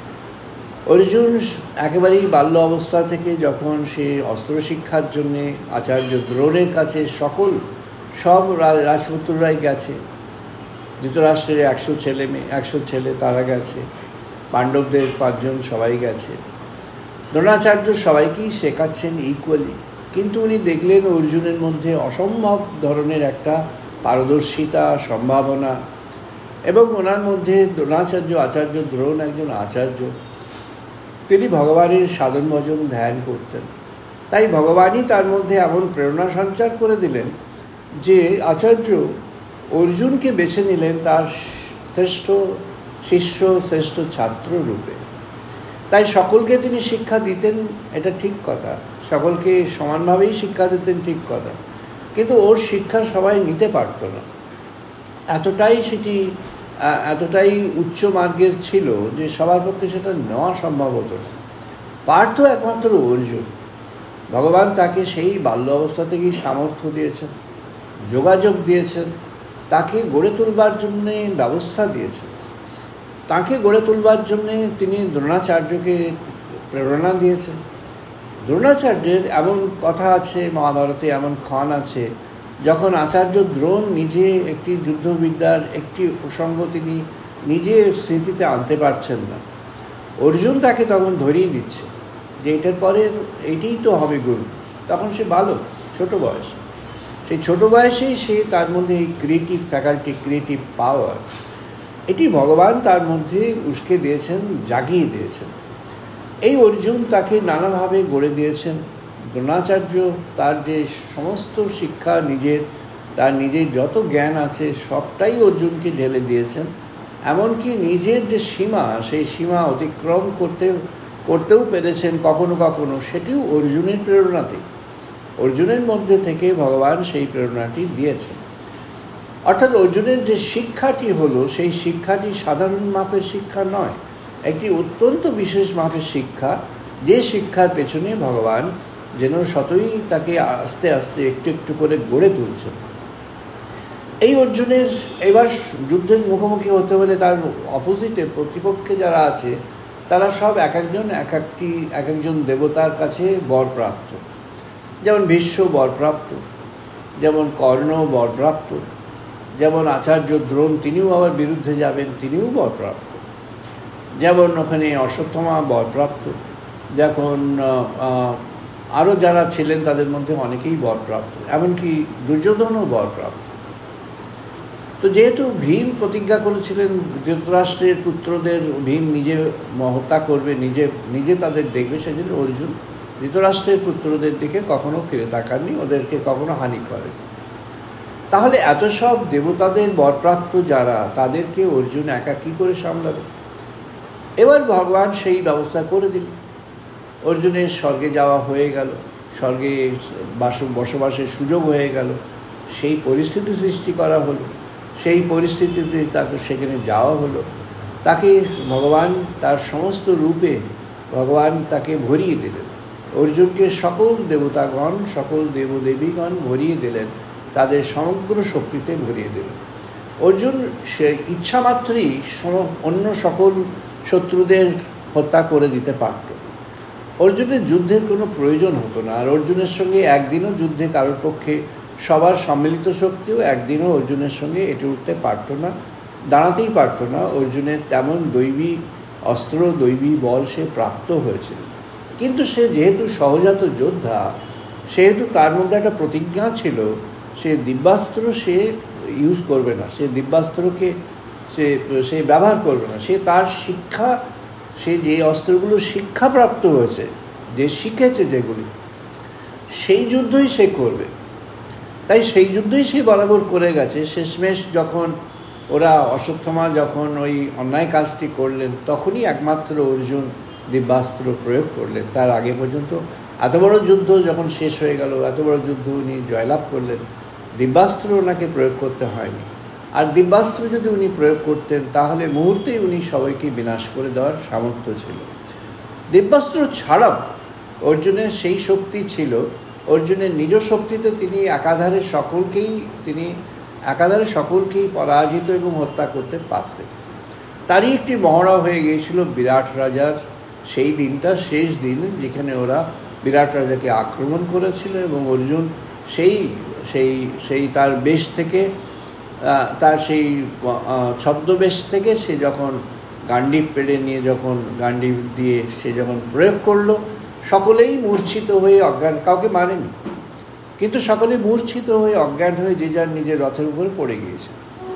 অর্জুন একেবারেই বাল্য অবস্থা থেকে যখন সে অস্ত্র শিক্ষার জন্যে আচার্য দ্রোণের কাছে সকল সব রাজপুত্ররাই গেছে, ধৃতরাষ্ট্রের একশো ছেলে মেয়ে একশো ছেলে তারা গেছে, পাণ্ডবদের পাঁচজন সবাই গেছে, দ্রোণাচার্য সবাইকেই শেখাচ্ছেন ইকুয়ালি। কিন্তু উনি দেখলেন অর্জুনের মধ্যে অসম্ভব ধরনের একটা পারদর্শিতা, সম্ভাবনা, এবং ওনার মধ্যে দ্রোণাচার্য আচার্য দ্রোণ একজন আচার্য, তিনি ভগবানের সাধন ভজন ধ্যান করতেন। তাই ভগবানই তার মধ্যে এমন প্রেরণা সঞ্চার করে দিলেন যে আচার্য অর্জুনকে বেছে নিলেন তার শ্রেষ্ঠ শিষ্য, শ্রেষ্ঠ ছাত্র রূপে। তাই সকলকে তিনি শিক্ষা দিতেন, এটা ঠিক কথা, সকলকে সমানভাবেই শিক্ষা দিতেন, ঠিক কথা, কিন্তু ওর শিক্ষা সবাই নিতে পারত না। এতটাই সেটি এতটাই উচ্চ মার্গের ছিল যে সবার পক্ষে সেটা নেওয়া সম্ভব হতো না। পার্থ একমাত্র অর্জুন, ভগবান তাকে সেই বাল্য অবস্থা থেকেই সামর্থ্য দিয়েছেন, যোগাযোগ দিয়েছেন, তাকে গড়ে তুলবার জন্যে ব্যবস্থা দিয়েছেন। তাকে গড়ে তুলবার জন্যে তিনি দ্রোণাচার্যকে প্রেরণা দিয়েছেন। দ্রোণাচার্যের এমন কথা আছে মহাভারতে, এমন ক্ষণ আছে যখন আচার্য দ্রোণ নিজে একটি যুদ্ধবিদ্যার একটি প্রসঙ্গ তিনি নিজে স্মৃতিতে আনতে পারছেন না, অর্জুন তাকে তখন ধরিয়ে দিচ্ছে যে এটার পরে এইটাই তো হবে গুরু। তখন সে বালক, ছোট বয়স, সেই ছোট বয়সেই সে তার মধ্যে এই ক্রিয়েটিভ ফ্যাকাল্টি, ক্রিয়েটিভ পাওয়ার, এটি ভগবান তার মধ্যে উস্কে দিয়েছেন, জাগিয়ে দিয়েছেন। এই অর্জুন তাকে নানাভাবে গড়ে দিয়েছেন। দ্রোণাচার্য তার যে সমস্ত শিক্ষা, নিজের তার নিজের যত জ্ঞান আছে সবটাই অর্জুনকে ঢেলে দিয়েছেন। এমনকি নিজের যে সীমা, সেই সীমা অতিক্রম করতে করতেও পেরেছেন কখনো কখনো, সেটিও অর্জুনের প্রেরণাতেই। অর্জুনের মধ্যে থেকে ভগবান সেই প্রেরণাটি দিয়েছেন। অর্থাৎ অর্জুনের যে শিক্ষাটি হলো, সেই শিক্ষাটি সাধারণ মাপের শিক্ষা নয়, একটি অত্যন্ত বিশেষ মাপের শিক্ষা, যে শিক্ষার পেছনে ভগবান যেন শতই তাকে আস্তে আস্তে একটু একটু করে গড়ে তুলছেন। এই অর্জুনের এবার যুদ্ধের মুখোমুখি হতে হলে তার অপোজিটে, প্রতিপক্ষে যারা আছে তারা সব এক একজন এক একটি এক একজন দেবতার কাছে বরপ্রাপ্ত। যেমন ভীষ্ম বরপ্রাপ্ত, যেমন কর্ণ বরপ্রাপ্ত, যেমন আচার্য দ্রোণ তিনিও আবার বিরুদ্ধে যাবেন, তিনিও বরপ্রাপ্ত, যেমন ওখানে অশ্বত্থামা বরপ্রাপ্ত, যখন আরও যারা ছিলেন তাদের মধ্যে অনেকেই বরপ্রাপ্ত, এমনকি দুর্যোধনও বরপ্রাপ্ত। তো যেহেতু ভীম প্রতিজ্ঞা করেছিলেন ধৃতরাষ্ট্রের পুত্রদের ভীম নিজে হত্যা করবে, নিজে নিজে তাদের দেখবে, সেজন্য অর্জুন ধৃতরাষ্ট্রের পুত্রদের দিকে কখনো ফিরে তাকাননি, ওদেরকে কখনো হানি করেনি। তাহলে এত সব দেবতাদের বরপ্রাপ্ত যারা, তাদেরকে অর্জুন একা কী করে সামলাবে? এবার ভগবান সেই ব্যবস্থা করে দিলেন। অর্জুনের স্বর্গে যাওয়া হয়ে গেল, স্বর্গে বাস বসবাসের সুযোগ হয়ে গেল, সেই পরিস্থিতি সৃষ্টি করা হলো, সেই পরিস্থিতিতে তাকে সেখানে যাওয়া হলো। তাকে ভগবান তার সমস্ত রূপে ভগবান তাকে ভরিয়ে দিলেন। অর্জুনকে সকল দেবতাগণ, সকল দেবদেবীগণ ভরিয়ে দিলেন, তাদের সমগ্র শক্তিতে ভরিয়ে দিলেন। অর্জুন সে ইচ্ছামাত্রই অন্য সকল শত্রুদের হত্যা করে দিতে পারত। অর্জুনের যুদ্ধের কোনো প্রয়োজন হতো না। আর অর্জুনের সঙ্গে একদিনও যুদ্ধে কারোর পক্ষে সবার সম্মিলিত শক্তিও একদিনও অর্জুনের সঙ্গে এটে উঠতে পারত না, দাঁড়াতেই পারত না। অর্জুনের তেমন দৈবী অস্ত্র, দৈবী বল সে প্রাপ্ত হয়েছিল। কিন্তু সে যেহেতু সহজাত যোদ্ধা, সেহেতু তার মধ্যে একটা প্রতিজ্ঞা ছিল, সে দিব্যাস্ত্র সে ইউজ করবে না, সে দিব্যাস্ত্রকে সে সে ব্যবহার করবে না। সে তার শিক্ষা, সে যে অস্ত্রগুলো শিক্ষাপ্রাপ্ত হয়েছে, যে শিখেছে যেগুলি, সেই যুদ্ধই সে করবে। তাই সেই যুদ্ধই সে বরাবর করে গেছে। শেষমেশ যখন ওরা অশ্বত্থামা যখন ওই অন্যায় কাজটি করলেন তখনই একমাত্র অর্জুন দিব্যাস্ত্র প্রয়োগ করলেন। তার আগে পর্যন্ত এত বড় যুদ্ধ যখন শেষ হয়ে গেল, এত বড় যুদ্ধ উনি জয়লাভ করলেন, দিব্যাস্ত্র ওনাকে প্রয়োগ করতে হয়নি। আর দিব্যাস্ত্র যদি উনি প্রয়োগ করতেন তাহলে মুহূর্তেই উনি সবাইকে বিনাশ করে দেওয়ার সামর্থ্য ছিল। দিব্যাস্ত্র ছাড়াও অর্জুনের সেই শক্তি ছিল, অর্জুনের নিজ শক্তিতে তিনি একাধারে সকলকেই তিনি একাধারে সকলকেই পরাজিত এবং হত্যা করতে পারতেন। তারই একটি মহড়া হয়ে গিয়েছিল বিরাট রাজার সেই দিনটা, শেষ দিন, যেখানে ওরা বিরাট রাজাকে আক্রমণ করেছিল এবং অর্জুন সেই সেই সেই তার বেশ থেকে তার সেই ছদ্মবেশ থেকে সে যখন গান্ডীব পেড়ে নিয়ে যখন গান্ডীব দিয়ে সে যখন প্রয়োগ করলো, সকলেই মূর্ছিত হয়ে অজ্ঞান, কাউকে মারেনি কিন্তু সকলে মূর্ছিত হয়ে অজ্ঞান হয়ে যে যার নিজের রথের উপরে পড়ে গিয়েছে।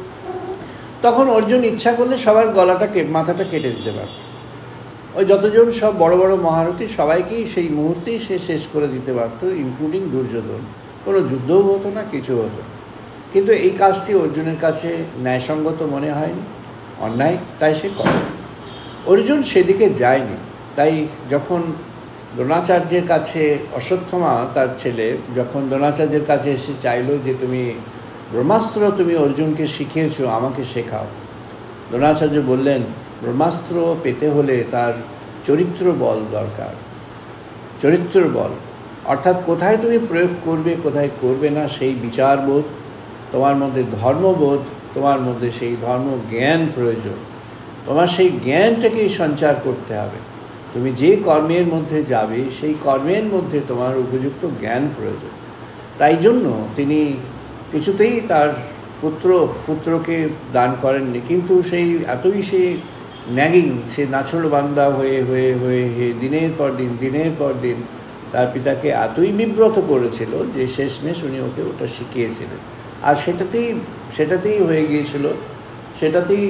তখন অর্জুন ইচ্ছা করলে সবার গলাটাকে মাথাটা কেটে দিতে পারত। ওই যতজন সব বড় বড় মহারথী সবাইকেই সেই মুহূর্তেই সে শেষ করে দিতে পারত, ইনক্লুডিং দুর্যোধন। কোনো যুদ্ধও হতো না, কিছু হতো। কিন্তু এই কাজটি অর্জুনের কাছে ন্যায়সঙ্গত মনে হয়নি, অন্যায়, তাই সে করে। অর্জুন সেদিকে যায়নি। তাই যখন দ্রোণাচার্যের কাছে অশ্বত্থামা তার ছেলে যখন দ্রোণাচার্যের কাছে এসে চাইল যে তুমি ব্রহ্মাস্ত্র তুমি অর্জুনকে শিখিয়েছ, আমাকে শেখাও, দ্রোণাচার্য বললেন ব্রহ্মাস্ত্র পেতে হলে তার চরিত্র বল দরকার। চরিত্র বল অর্থাৎ কোথায় তুমি প্রয়োগ করবে কোথায় করবে না সেই বিচারবোধ, তোমার মধ্যে ধর্মবোধ, তোমার মধ্যে সেই ধর্ম জ্ঞান প্রয়োজন। তোমার সেই জ্ঞানটাকেই সঞ্চার করতে হবে। তুমি যে কর্মের মধ্যে যাবে সেই কর্মের মধ্যে তোমার উপযুক্ত জ্ঞান প্রয়োজন। তাই জন্য তিনি কিছুতেই তার পুত্র পুত্রকে দান করেননি, কিন্তু সেই এতই সে ন্যাগিং, সে নাছল বান্দা হয়ে হয়ে হয়ে দিনের পর দিন দিনের পর দিন তার পিতাকে এতই বিব্রত করেছিল যে শেষমেশ উনি ওকে ওটা শিখিয়েছিলেন। আর সেটাতেই সেটাতেই হয়ে গিয়েছিল, সেটাতেই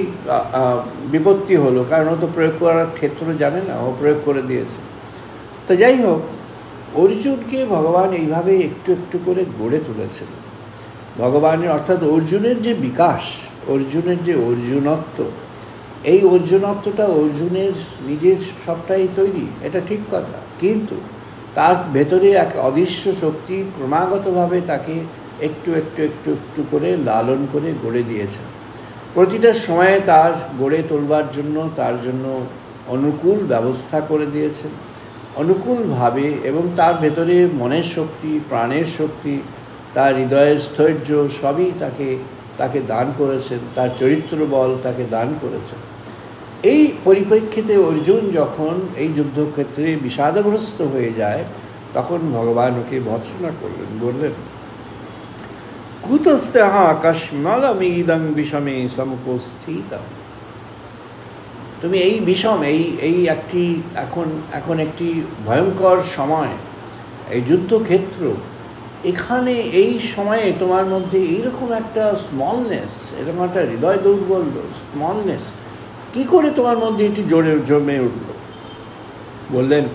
বিপত্তি হলো, কারণ ও তো প্রয়োগ করার ক্ষেত্র জানে না, ও প্রয়োগ করে দিয়েছে। তো যাই হোক, অর্জুনকে ভগবান এইভাবে একটু একটু করে গড়ে তুলেছেন। ভগবানের অর্থাৎ অর্জুনের যে বিকাশ, অর্জুনের যে অর্জুনত্ব, এই অর্জুনত্বটা অর্জুনের নিজের সবটাই তৈরি, এটা ঠিক কথা, কিন্তু তার ভেতরে এক অদৃশ্য শক্তি ক্রমাগতভাবে তাকে একটু একটু একটু একটু করে লালন করে গড়ে দিয়েছেন। প্রতিটা সময়ে তার গড়ে তোলবার জন্য তার জন্য অনুকূল ব্যবস্থা করে দিয়েছেন, অনুকূলভাবে, এবং তার ভেতরে মনের শক্তি, প্রাণের শক্তি, তার হৃদয়ের স্থৈর্য সবই তাকে তাকে দান করেছেন, তার চরিত্র বল তাকে দান করেছেন। এই পরিপ্রেক্ষিতে অর্জুন যখন এই যুদ্ধক্ষেত্রে বিষাদগ্রস্ত হয়ে যায় তখন ভগবান ওকে ভর্ৎসনা করলেন, বললেন কুতস্তে আকাশমালমিদং বিষমে সমুপস্থিতম। তুমি এই বিষম, এই এই একটি এখন এখন একটি ভয়ঙ্কর সময়, এই যুদ্ধক্ষেত্র, এখানে এই সময়ে তোমার মধ্যে এইরকম একটা স্মলনেস, এরকম একটা হৃদয় দৌর্বল্য, স্মলনেস, কি করে তোমার মধ্যে এটি জোরে জমে উঠল? বললেন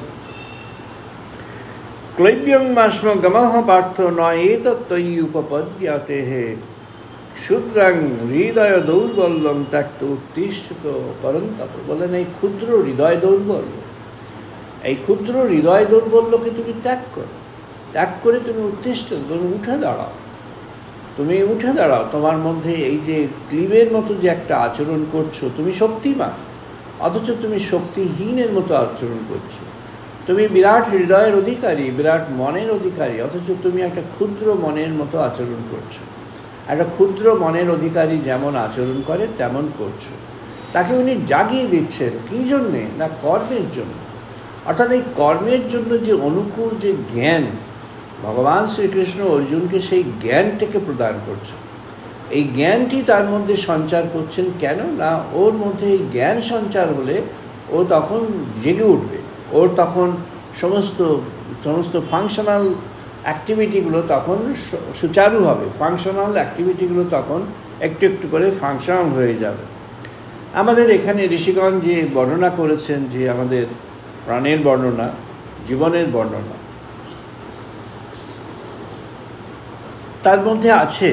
ক্লৈব্যং মাস্ম গমঃ পার্থ নয় তত্ত্বয়ি উপপদ্যাতে হে ক্ষুদ্রাং হৃদয় দৌর্বল্যং ত্যক্ত উত্তিষ্ঠত পরন্তপ। বলেন এই ক্ষুদ্র হৃদয় দৌর্বল্য, এই ক্ষুদ্র হৃদয় দৌর্বল্যকে তুমি ত্যাগ করো, ত্যাগ করে তুমি উত্তিষ্ঠ, তুমি উঠে দাঁড়াও, তুমি উঠে দাঁড়াও। তোমার মধ্যে এই যে ক্লিবের মতো যে একটা আচরণ করছো, তুমি শক্তিমান অথচ তুমি শক্তিহীনের মতো আচরণ করছো। তুমি বিরাট হৃদয়ের অধিকারী, বিরাট মনের অধিকারী, অথচ তুমি একটা ক্ষুদ্র মনের মতো আচরণ করছো। একটা ক্ষুদ্র মনের অধিকারী যেমন আচরণ করে তেমন করছো। তাকে উনি জাগিয়ে দিচ্ছেন, কী জন্যে? না কর্মের জন্য। অর্থাৎ এই কর্মের জন্য যে অনুকূল যে জ্ঞান, ভগবান শ্রীকৃষ্ণ অর্জুনকে সেই জ্ঞানটাকে প্রদান করছেন। এই জ্ঞানটি তার মধ্যে সঞ্চার করছেন কেন? না ওর মধ্যে এই জ্ঞান সঞ্চার হলে ও তখন জেগে উঠবে, ওর তখন সমস্ত সমস্ত ফাংশনাল অ্যাক্টিভিটিগুলো তখন সুচারু হবে, ফাংশনাল অ্যাক্টিভিটিগুলো তখন একটু একটু করে ফাংশনাল হয়ে যাবে। আমাদের এখানে ঋষিগণ যে বর্ণনা করেছেন, যে আমাদের প্রাণের বর্ণনা, জীবনের বর্ণনা, তার মধ্যে আছে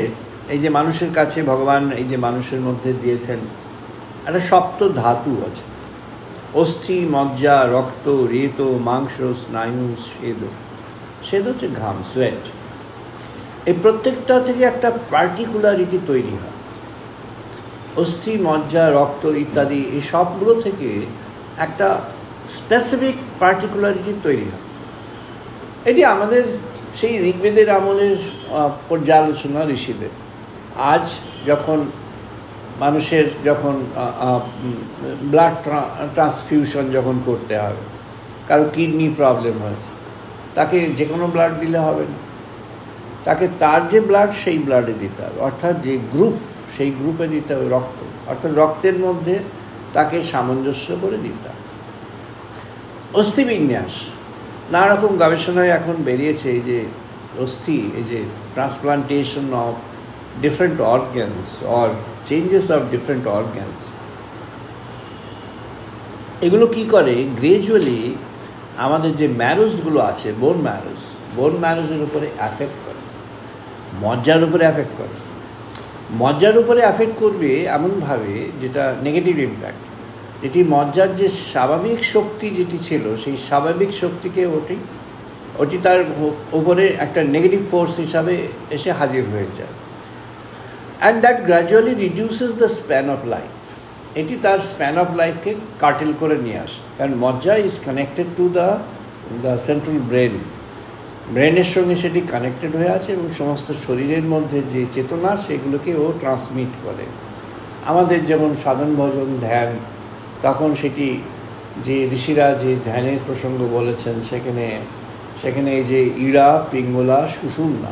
এই যে মানুষের কাছে ভগবান এই যে মানুষের মধ্যে দিয়েছেন একটা সপ্ত ধাতু আছে, অস্থি, মজ্জা, রক্ত, রেত, মাংস, স্নায়ু, স্বেদ। স্বেদ হচ্ছে ঘাম, সোয়েট। এই প্রত্যেকটা থেকে একটা পার্টিকুলারিটি তৈরি হয়। অস্থি, মজ্জা, রক্ত ইত্যাদি এই সবগুলো থেকে একটা স্পেসিফিক পার্টিকুলারিটি তৈরি হয়। এটি আমাদের সেই ঋগ্বেদের আমলের পর্যালোচনা ঋষিদের। আজ যখন মানুষের যখন ব্লাড ট্রান্সফিউশন যখন করতে হবে, কারো কিডনি প্রবলেম হয়েছে, তাকে যে কোনো ব্লাড দিলে হবে না, তাকে তার যে ব্লাড সেই ব্লাডে দিতে হবে, অর্থাৎ যে গ্রুপ সেই গ্রুপে দিতে হবে রক্ত, অর্থাৎ রক্তের মধ্যে তাকে সামঞ্জস্য করে দিতে হবে। অস্থিবিন্যাস নানা রকম গবেষণায় এখন বেরিয়েছে, এই যে অস্থি, এই যে transplantation of different organs or changes of different organs, এগুলো কি করে গ্রেজুয়ালি আমাদের যে ম্যারোসগুলো আছে, বোন ম্যারোস, বোন ম্যারোসের উপরে অ্যাফেক্ট করে, মজ্জার উপরে অ্যাফেক্ট করে। মজ্জার উপরে অ্যাফেক্ট করবে এমনভাবে যেটা নেগেটিভ ইম্প্যাক্ট, যেটি মজ্জার যে স্বাভাবিক শক্তি যেটি ছিল সেই স্বাভাবিক শক্তিকে ওটি ওটি তার উপরে একটা নেগেটিভ ফোর্স হিসাবে এসে হাজির হয়ে যায়। And that gradually reduces the span of life. এটি তার স্প্যান অফ লাইফকে কাটেল করে নিয়ে আসে, কারণ মজ্জা is connected to the the central brain, ব্রেনের সঙ্গে সেটি কানেক্টেড হয়ে আছে এবং সমস্ত শরীরের মধ্যে যে চেতনা সেগুলোকে ও ট্রান্সমিট করে। আমাদের যেমন সাধন ভজন ধ্যান, তখন সেটি যে ঋষিরা যে ধ্যানের প্রসঙ্গ বলেছেন সেখানে সেখানে এই যে ইড়া, পিঙ্গলা, সুষুম্না,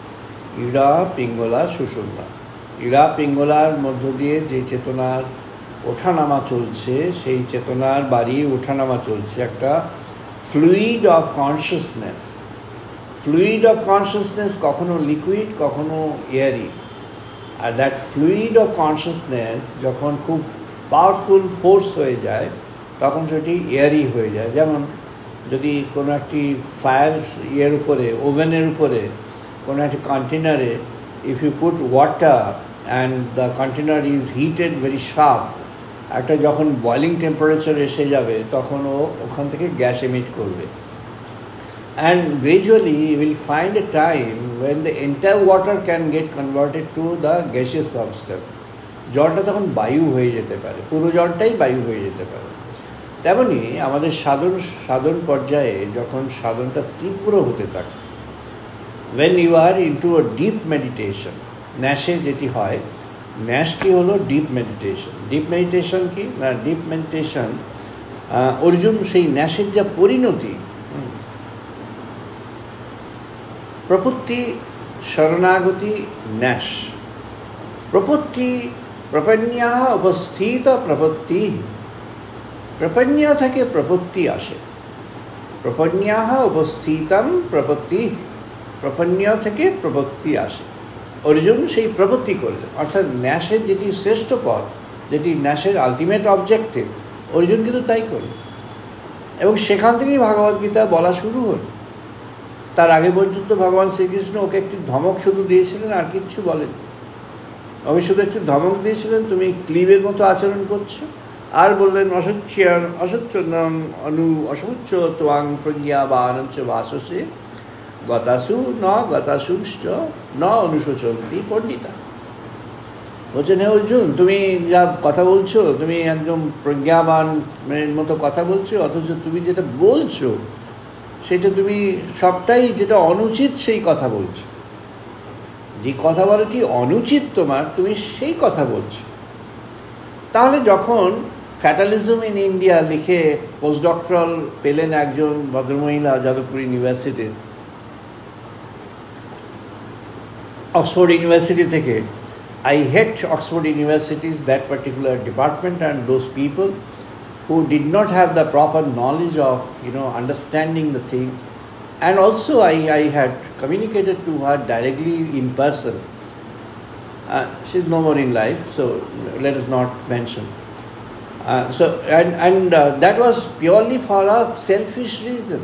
ইড়া, পিঙ্গলা, সুষুম্না, ইড়া পিঙ্গলার মধ্য দিয়ে যে চেতনার ওঠানামা চলছে, সেই চেতনার বাড়ি ওঠানামা চলছে একটা fluid of consciousness. Fluid of consciousness কখনো লিকুইড, কখনো এয়ারি। আর দ্যাট ফ্লুইড অফ কনসিয়াসনেস যখন খুব পাওয়ারফুল ফোর্স হয়ে যায় তখন সেটি এয়ারি হয়ে যায়। যেমন যদি কোনো একটি ফায়ার ইয়ের উপরে, ওভেনের উপরে, কোনো একটি কন্টেনারে if you put water and the container is heated very sharp, একটা যখন বয়লিং টেম্পারেচার এসে যাবে তখন ও ওখান থেকে গ্যাস এমিট করবে। And gradually you will find a time when the entire water can get converted to the gaseous substance. জলটা তখন বায়ু হয়ে যেতে পারে, পুরো জলটাই বায়ু হয়ে যেতে পারে। তেমনি আমাদের সাধন সাধন পর্যায়ে যখন সাধনটা তীব্র হতে থাকে, when you are into a deep meditation, ন্যাশে যেটি হয়, ন্যাশটি হলো ডিপ মেডিটেশন। ডিপ মেডিটেশন কি না, ডিপ মেডিটেশন অর্জুন সেই ন্যাশের যা পরিণতি, প্রপত্তি, শরণাগতি, ন্যাশ। প্রপত্তি, প্রপন্যা উপস্থিত প্রপত্তি, প্রপন্য থেকে প্রপত্তি আসে। প্রপন্যা উপস্থিতম প্রপত্তি, প্রপন্য থেকে প্রপত্তি আসে। অর্জুন সেই প্রপত্তি করলেন, অর্থাৎ ন্যাসের যেটি শ্রেষ্ঠ পথ, যেটি ন্যাসের আলটিমেট অবজেক্টিভ, অর্জুন কিন্তু তাই করলেন। এবং সেখান থেকেই ভগবদ্গীতা বলা শুরু হল। তার আগে পর্যন্ত ভগবান শ্রীকৃষ্ণ ওকে একটি ধমক শুধু দিয়েছিলেন, আর কিচ্ছু বলেন। ওকে শুধু একটি ধমক দিয়েছিলেন, তুমি ক্লিবের মতো আচরণ করছো, আর বললেন অসচ্ছ্যান অসচ্ছন্নম অনু অসচ্ছ তোয়াং প্রজ্ঞা বা আনঞ্চ ভাসসে গতাসু ন গতাসুশ্চ ন অনুশোচন্তি পণ্ডিতা। বলছেন, হে অর্জুন, তুমি যা কথা বলছো, তুমি একদম প্রজ্ঞাবানের মতো কথা বলছো, অথচ তুমি যেটা বলছো সেটা তুমি সবটাই যেটা অনুচিত সেই কথা বলছো। যে কথা বলাটি অনুচিত তোমার, তুমি সেই কথা বলছো। তাহলে যখন ফ্যাটালিজম ইন ইন্ডিয়া লিখে পোস্ট ডক্টরাল পেলেন একজন ভদ্রমহিলা যাদবপুর ইউনিভার্সিটির, অক্সফোর্ড ইউনিভার্সিটি থেকে, I hate Oxford University's that particular department and those people who did not have the proper knowledge of, you know, understanding the thing. And also I, I had communicated to her directly in person. Uh, she's no more in life, so let us not mention. Uh, so and, and uh, that was purely for a selfish reason.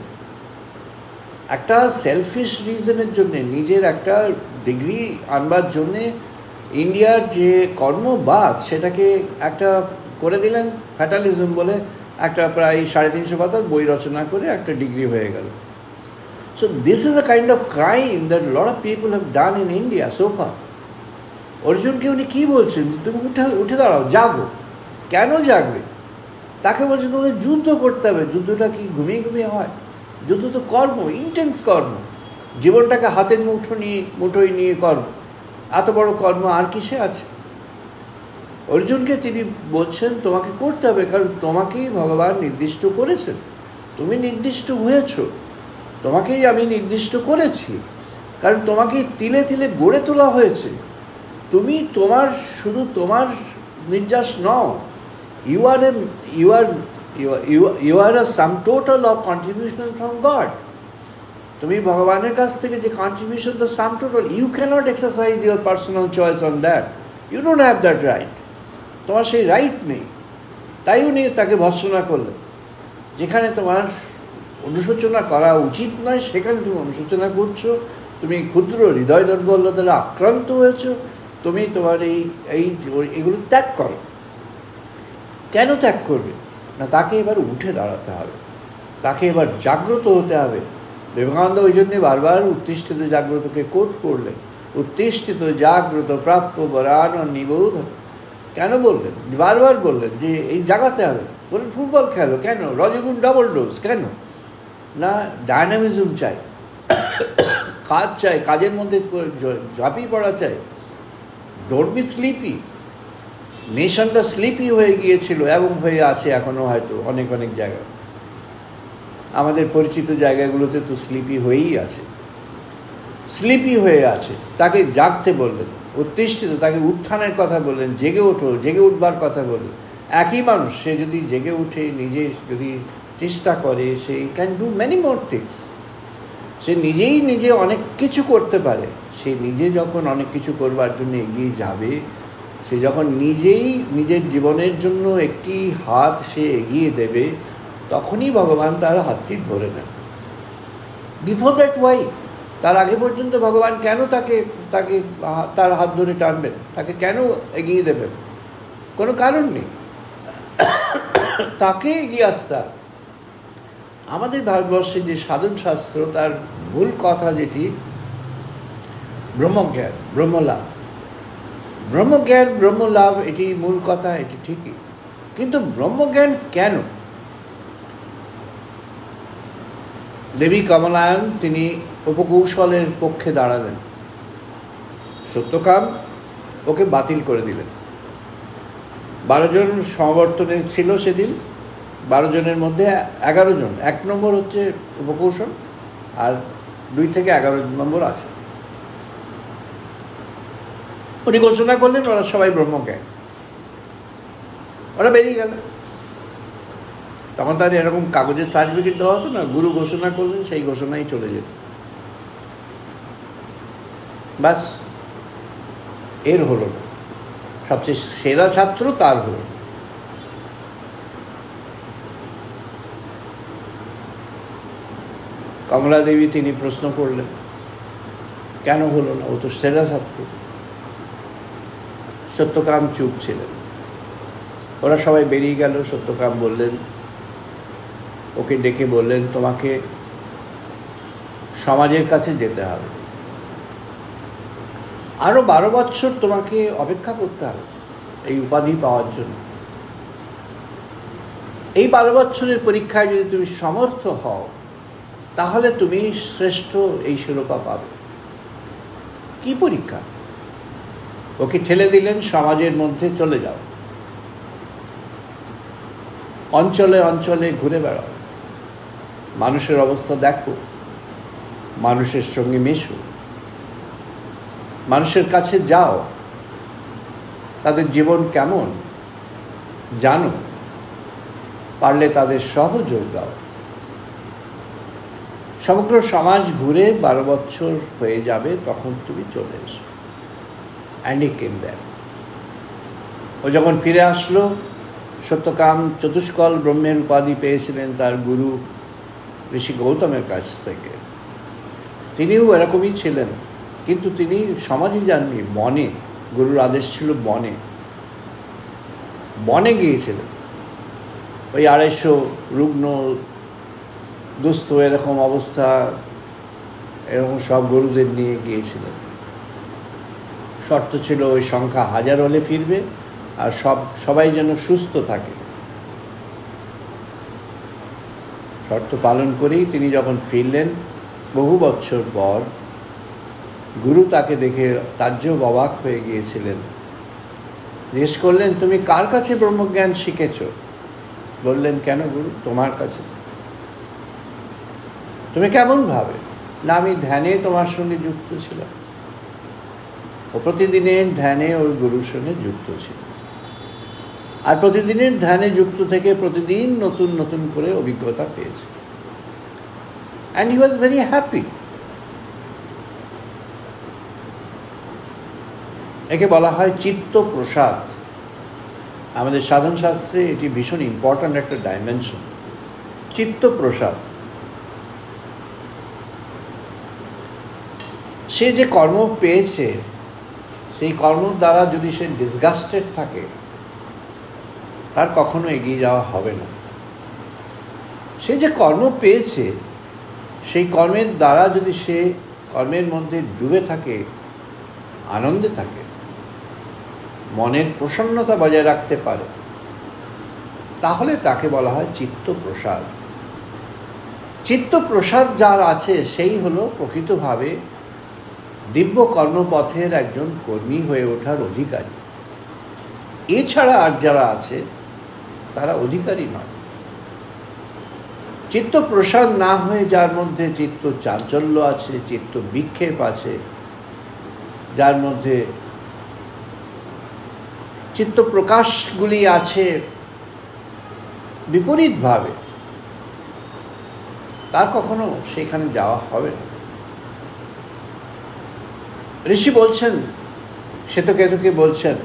একটা সেলফিশ রিজনের জন্যে, নিজের একটা ডিগ্রি আনবার জন্যে ইন্ডিয়ার যে কর্মবাদ সেটাকে একটা করে দিলেন ফ্যাটালিজম বলে, একটা প্রায় সাড়ে তিনশো পাতার বই রচনা করে একটা ডিগ্রি হয়ে গেল। So this is a kind of crime that lot of people have done in India so far. অর্জুনকে উনি কী বলছেন, তুমি উঠে উঠে দাঁড়াও, জাগো। কেন জাগবে? তাকে বলছেন তোমাদের যুদ্ধ করতে হবে। যুদ্ধটা কি ঘুমিয়ে ঘুমিয়ে হয়? যুদ্ধ তো কর্ম, ইন্টেন্স কর্ম, জীবনটাকে হাতের মুঠো নিয়ে মুঠোয় নিয়ে কর্ম। এত বড় কর্ম আর কিসে আছে? অর্জুনকে তিনি বলছেন তোমাকে করতে হবে, কারণ তোমাকেই ভগবান নির্দিষ্ট করেছেন, তুমি নির্দিষ্ট হয়েছ, তোমাকেই আমি নির্দিষ্ট করেছি, কারণ তোমাকে তিলে তিলে গড়ে তোলা হয়েছে। তুমি তোমার শুধু তোমার নির্যাস নও, you are a you are you are a sum total of contribution from God. তুমি ভগবানের কাছ থেকে যে contribution, the sum total, you cannot exercise your personal choice on that, you don't have that right. তোমার সেই রাইট নেই। তাই উনি তাকে ভর্ৎসনা করলেন। যেখানে তোমার অনুশোচনা করা উচিত নয় সেখানে তুমি অনুশোচনা করছো, তুমি ক্ষুদ্র হৃদয় দুর্বলতার আক্রান্ত হয়েছ, তুমি তোমার এই এই এগুলো ত্যাগ করো। কেন ত্যাগ করবে না? তাকে এবার উঠে দাঁড়াতে হবে, তাকে এবার জাগ্রত হতে হবে। বিবেকানন্দ ওই জন্যে বারবার উত্তিষ্ঠিত জাগ্রতকে কোট করলেন, উত্তিষ্ঠিত জাগ্রত প্রাপ্য বরান নিবোধ। কেন বললেন? বারবার বললেন যে এই জাগাতে হবে। বললেন ফুটবল খেলো, কেন? রজগুণ ডবল ডোজ, কেন না? ডায়নামিজম চাই, কাজ চাই, কাজের মধ্যে ঝাঁপিয়ে পড়া চাই। Don't be sleepy. নেশনটা স্লিপি হয়ে গিয়েছিল এবং হয়ে আছে এখনও হয়তো অনেক অনেক জায়গায়। আমাদের পরিচিত জায়গাগুলোতে তো স্লিপি হয়েই আছে, স্লিপি হয়ে আছে। তাকে জাগতে বললেন, উত্তিষ্ঠিত, তাকে উত্থানের কথা বললেন, জেগে ওঠো, জেগে উঠবার কথা বললেন। একই মানুষ, সে যদি জেগে উঠে নিজে যদি চেষ্টা করে, সে can do many more things. সে নিজেই নিজে অনেক কিছু করতে পারে। সে নিজে যখন অনেক কিছু করবার জন্য এগিয়ে যাবে, সে যখন নিজেই নিজের জীবনের জন্য একটি হাত সে এগিয়ে দেবে, তখনই ভগবান তার হাতটি ধরে নেন। বিফোর দ্যাট ওয়াই, তার আগে পর্যন্ত ভগবান কেন তাকে তাকে তার হাত ধরে টানবেন? তাকে কেন এগিয়ে দেবেন? কোনো কারণ নেই। তাকে এগিয়ে আসতে হবে। আমাদের ভারতবর্ষে যে সাধন শাস্ত্র, তার মূল কথা যেটি ব্রহ্মজ্ঞান, ব্রহ্মলাভ, ব্রহ্মজ্ঞান ব্রহ্মলাভ, এটি মূল কথা, এটি ঠিকই। কিন্তু ব্রহ্মজ্ঞান কেন? দেবী কমলায়ন তিনি উপকৌশলের পক্ষে দাঁড়ালেন। সত্যকাম ওকে বাতিল করে দিলেন। বারো জন সমাবর্তনে ছিল সেদিন। বারো জনের মধ্যে এগারো জন, এক নম্বর হচ্ছে উপকৌশল, আর দুই থেকে এগারো নম্বর আছে। উনি ঘোষণা করলেন ওরা সবাই ব্রহ্মজ্ঞান। ওরা বেরিয়ে গেল। তখন তার এরকম কাগজের সার্টিফিকেট দেওয়া হতো না, গুরু ঘোষণা করলেন, সেই ঘোষণাই চলে যেত। বাস, এর হলো না। সবচেয়ে সেরা ছাত্র তার হলো। কমলা দেবী তিনি প্রশ্ন করলেন কেন হলো না, ও তো সেরা ছাত্র। সত্যকাম চুপ ছিলেন। ওরা সবাই বেরিয়ে গেল। সত্যকাম বললেন, ওকে ডেকে বললেন, তোমাকে সমাজের কাছে যেতে হবে, আরো বারো বছর তোমাকে অপেক্ষা করতে হবে এই উপাধি পাওয়ার জন্য। এই বারো বছরের পরীক্ষায় যদি তুমি সমর্থ হও, তাহলে তুমি শ্রেষ্ঠ এই শিরোপা পাবে। কি পরীক্ষা? ওকে ঠেলে দিলেন, সমাজের মধ্যে চলে যাও, অঞ্চলে অঞ্চলে ঘুরে বেড়াও, মানুষের অবস্থা দেখো, মানুষের সঙ্গে মেশো, মানুষের কাছে যাও, তাদের জীবন কেমন জানো, পারলে তাদের সহযোগ দাও। সমগ্র সমাজ ঘুরে বারো বছর হয়ে যাবে, তখন তুমি চলে এসো। And he came back. ও যখন ফিরে আসলো, সত্যকাম চতুষ্কল ব্রহ্মের উপাধি পেয়েছিলেন তার গুরু ঋষি গৌতমের কাছ থেকে। তিনিও এরকমই ছিলেন, কিন্তু তিনি সমাজে যাননি, বনে গুরুর আদেশ ছিল বনে বনে গিয়েছিলেন। ওই আড়াইশো রুগ্ন দুস্থ এরকম অবস্থা, এরকম সব গরুদের নিয়ে গিয়েছিলেন। শর্ত ছিল ওই সংখ্যা হাজার হলে ফিরবে, আর সব সবাই যেন সুস্থ থাকে। শর্ত পালন করেই তিনি যখন ফিরলেন বহু বছর পর, গুরু তাকে দেখে তাজ্জব অবাক হয়ে গিয়েছিলেন। জিজ্ঞেস করলেন, তুমি কার কাছে ব্রহ্মজ্ঞান শিখেছ? বললেন, কেন গুরু, তোমার কাছে। তুমি কেমন ভাবে? না, আমি ধ্যানে তোমার সঙ্গে যুক্ত ছিলাম। ও প্রতিদিনের ধ্যানে ওই গুরুর সঙ্গে যুক্ত ছিল, আর প্রতিদিনের ধ্যানে যুক্ত থেকে প্রতিদিন নতুন নতুন করে অভিজ্ঞতা পেয়েছে। And he was very happy. একে বলা হয় চিত্ত প্রসাদ। আমাদের সাধন শাস্ত্রে এটি ভীষণ ইম্পর্ট্যান্ট একটা ডাইমেনশন, চিত্ত প্রসাদ। সে যে কর্ম পেয়েছে, সেই কর্মের দ্বারা যদি সে ডিসগাস্টেড থাকে, তার কখনো এগিয়ে যাওয়া হবে না। সে যে কর্ম পেয়েছে, সেই কর্মের দ্বারা যদি সে কর্মের মধ্যে ডুবে থাকে, আনন্দে থাকে, মনের প্রসন্নতা বজায় রাখতে পারে, তাহলে তাকে বলা হয় চিত্ত প্রসাদ। চিত্ত প্রসাদ যার আছে, সেই হলো প্রকৃতভাবে দিব্য কর্মপথের একজন কর্মী হয়ে ওঠার অধিকারী। এছাড়া আর যারা আছে তারা অধিকারী নয়। চিত্ত প্রসাদ না হয়ে যার মধ্যে চিত্ত চাঞ্চল্য আছে, চিত্ত বিক্ষেপ আছে, যার মধ্যে চিত্ত প্রকাশগুলি আছে বিপরীতভাবে, তার কখনো সেখানে যাওয়া হবে না। ঋষি বলছেন, শ্বেতকেতুকে বলছেন,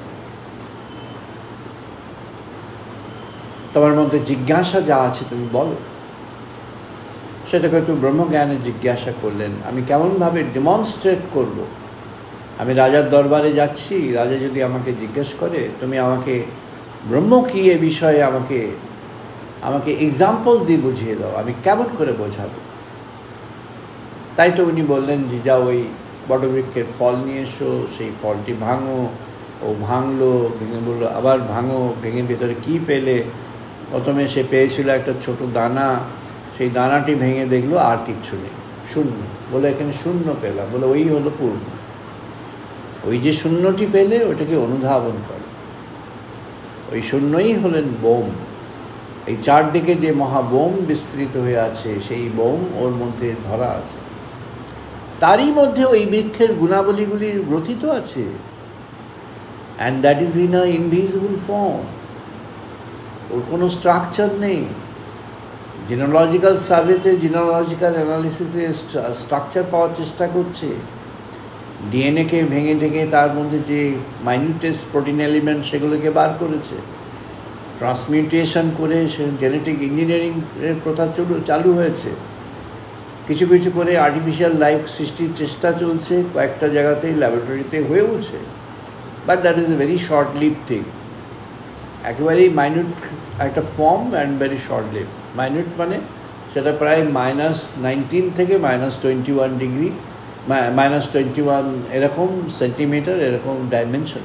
তোমার মধ্যে জিজ্ঞাসা যা আছে তুমি বলো। শ্বেতকেতু ব্রহ্মজ্ঞানে জিজ্ঞাসা করলেন, আমি কেমনভাবে ডেমনস্ট্রেট করব? আমি রাজার দরবারে যাচ্ছি, রাজা যদি আমাকে জিজ্ঞেস করে তুমি আমাকে ব্রহ্ম কী এ বিষয়ে আমাকে আমাকে এক্সাম্পল দিয়ে বুঝিয়ে দাও, আমি কেমন করে বোঝাবো? তাই তো উনি বললেন যে যাও ওই বটবৃক্ষের ফল নিয়ে এসো, সেই ফলটি ভাঙো। ও ভাঙলো, ভেঙে বললো আবার ভাঙো, ভেঙে ভেতরে কী পেলে? প্রথমে সে পেয়েছিল একটা ছোট দানা, সেই দানাটি ভেঙে দেখলো আর কিচ্ছু নেই, শূন্য। বলে এখানে শূন্য পেলাম। বলে ওই হলো পূর্ণ। ওই যে শূন্যটি পেলে ওটাকে অনুধাবন করে, ওই শূন্যই হলেন বোম। এই চারদিকে যে মহাবোম বিস্তৃত হয়ে আছে, সেই বোম ওর মধ্যে ধরা আছে। তারই মধ্যে ওই বৃক্ষের গুণাবলীগুলির গ্রথিত আছে। And that is in a invisible form. ওর কোনো স্ট্রাকচার নেই। জিনোলজিক্যাল সার্ভেতে, জিনোলজিক্যাল অ্যানালিসিসে স্ট্রাকচার পাওয়ার চেষ্টা করছে। ডিএনএকে ভেঙে ঢেকে তার মধ্যে যে মাইনিউটেস্ট প্রোটিন এলিমেন্ট, সেগুলোকে বার করেছে। ট্রান্সমিউটেশন করে সে জেনেটিক ইঞ্জিনিয়ারিংয়ের প্রথা চলু চালু হয়েছে। কিছু কিছু করে আর্টিফিশিয়াল লাইফ সৃষ্টির চেষ্টা চলছে, কয়েকটা জায়গাতেই ল্যাবরেটরিতে হয়েওছে। But that is a very short live thing. একেবারেই মাইনিউট একটা form and very short live. Minute মানে সেটা প্রায় মাইনাস নাইনটিন থেকে minus twenty one degree, minus twenty one এরকম সেন্টিমিটার, এরকম ডাইমেনশন।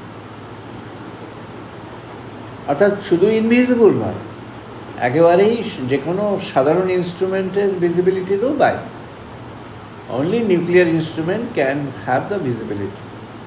অর্থাৎ শুধু ইনভিজিবল নয়, একেবারেই যে কোনো সাধারণ ইনস্ট্রুমেন্টের ভিজিবিলিটিরও বাইরে। Only nuclear instrument can have the visibility.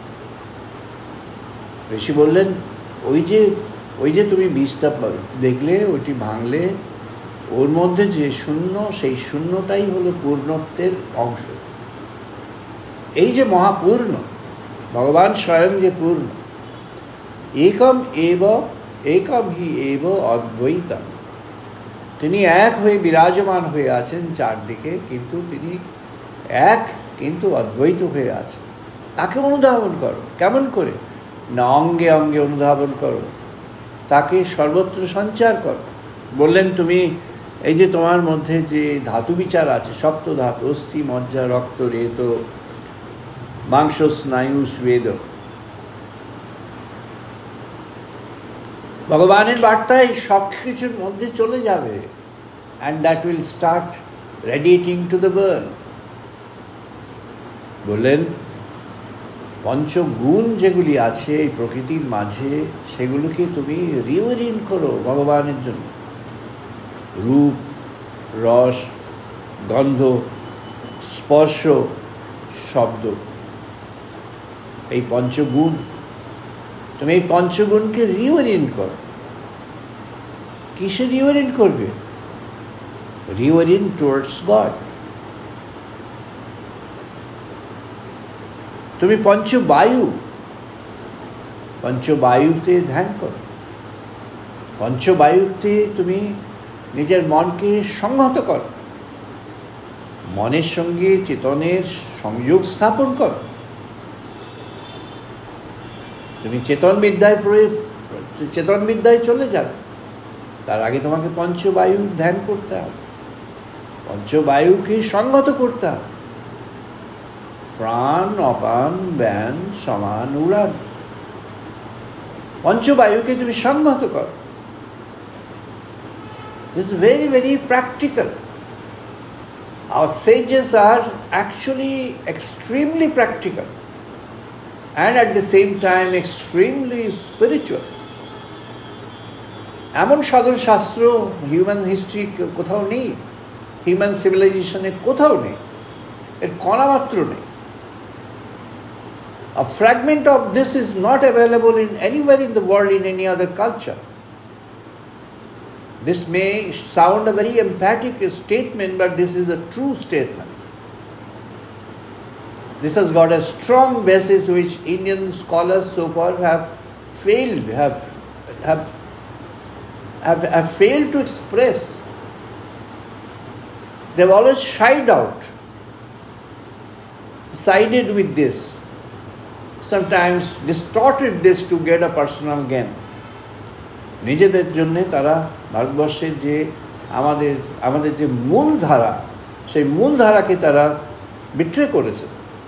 ঋষি বললেন, ওই যে ওই যে তুমি বীজটা দেখলে, ওইটি ভাঙলে, ওর মধ্যে যে শূন্য, সেই শূন্যটাই হলো পূর্ণত্বের অংশ। এই যে মহাপূর্ণ, ভগবান স্বয়ং যে পূর্ণ, একম এব একম হি এব অদ্বৈতম। তিনি এক হয়ে বিরাজমান হয়ে আছেন চারদিকে, কিন্তু তিনি এক কিন্তু অদ্বৈত হয়ে আছেন। তাকে অনুধাবন করো। কেমন করে? না অঙ্গে অঙ্গে অনুধাবন করো, তাকে সর্বত্র সঞ্চার করো। বললেন, তুমি এই যে তোমার মধ্যে যে ধাতু বিচার আছে, সপ্ত ধাতু, অস্থি, মজ্জা, রক্ত, রেত, মাংস, স্নায়ু, স্বেদ, ভগবানের বার্তায় সব কিছুর মধ্যে চলে যাবে, and that will start radiating to the world. বললেন পঞ্চগুণ যেগুলি আছে এই প্রকৃতির মাঝে, সেগুলোকে তুমি রিওরিয়েন্ট করো ভগবানের জন্য। রূপ, রস, গন্ধ, স্পর্শ, শব্দ, এই পঞ্চগুণ, তুমি এই পঞ্চগুণকে রিওরিয়েন্ট করো। কিসে রিওরিয়েন্ট করবে? Reorient towards God. তুমি পঞ্চবায়ু, পঞ্চবায়ুতে ধ্যান করো। পঞ্চবায়ুতে তুমি নিজের মনকে সংহত করো, মনের সঙ্গে চেতনের সংযোগ স্থাপন করো। তুমি চেতন বিদ্যায় প্রয়োগ চেতন বিদ্যায় চলে যাবে, তার আগে তোমাকে পঞ্চবায়ু ধ্যান করতে হবে, পঞ্চবায়ুকে সংহত করতে হবে। প্রাণ, অপান, ব্যান, সমান, উড়ান, পঞ্চবায়ুকে তুমি সংহত করো। This is very, very practical. Our sages are actually extremely practical and at the same time extremely spiritual. এমন সাধন শাস্ত্র হিউম্যান হিস্ট্রি কোথাও নেই, হিউম্যান সিভিলাইজেশনে কোথাও নেই, এর কণা মাত্র নেই। A fragment of this is not available in anywhere in the world in any other culture. This may sound a very emphatic statement, but this is a true statement. This has got a strong basis which Indian scholars so far have failed, have, have, have, have failed to express. They've always shied out, sided with this, sometimes distorted this to get a personal gain. নিজেদের জন্যে তারা ভারতবর্ষের যে আমাদের আমাদের যে মূল ধারা, সেই মূল ধারাকে তারা বিট্রে করেছে।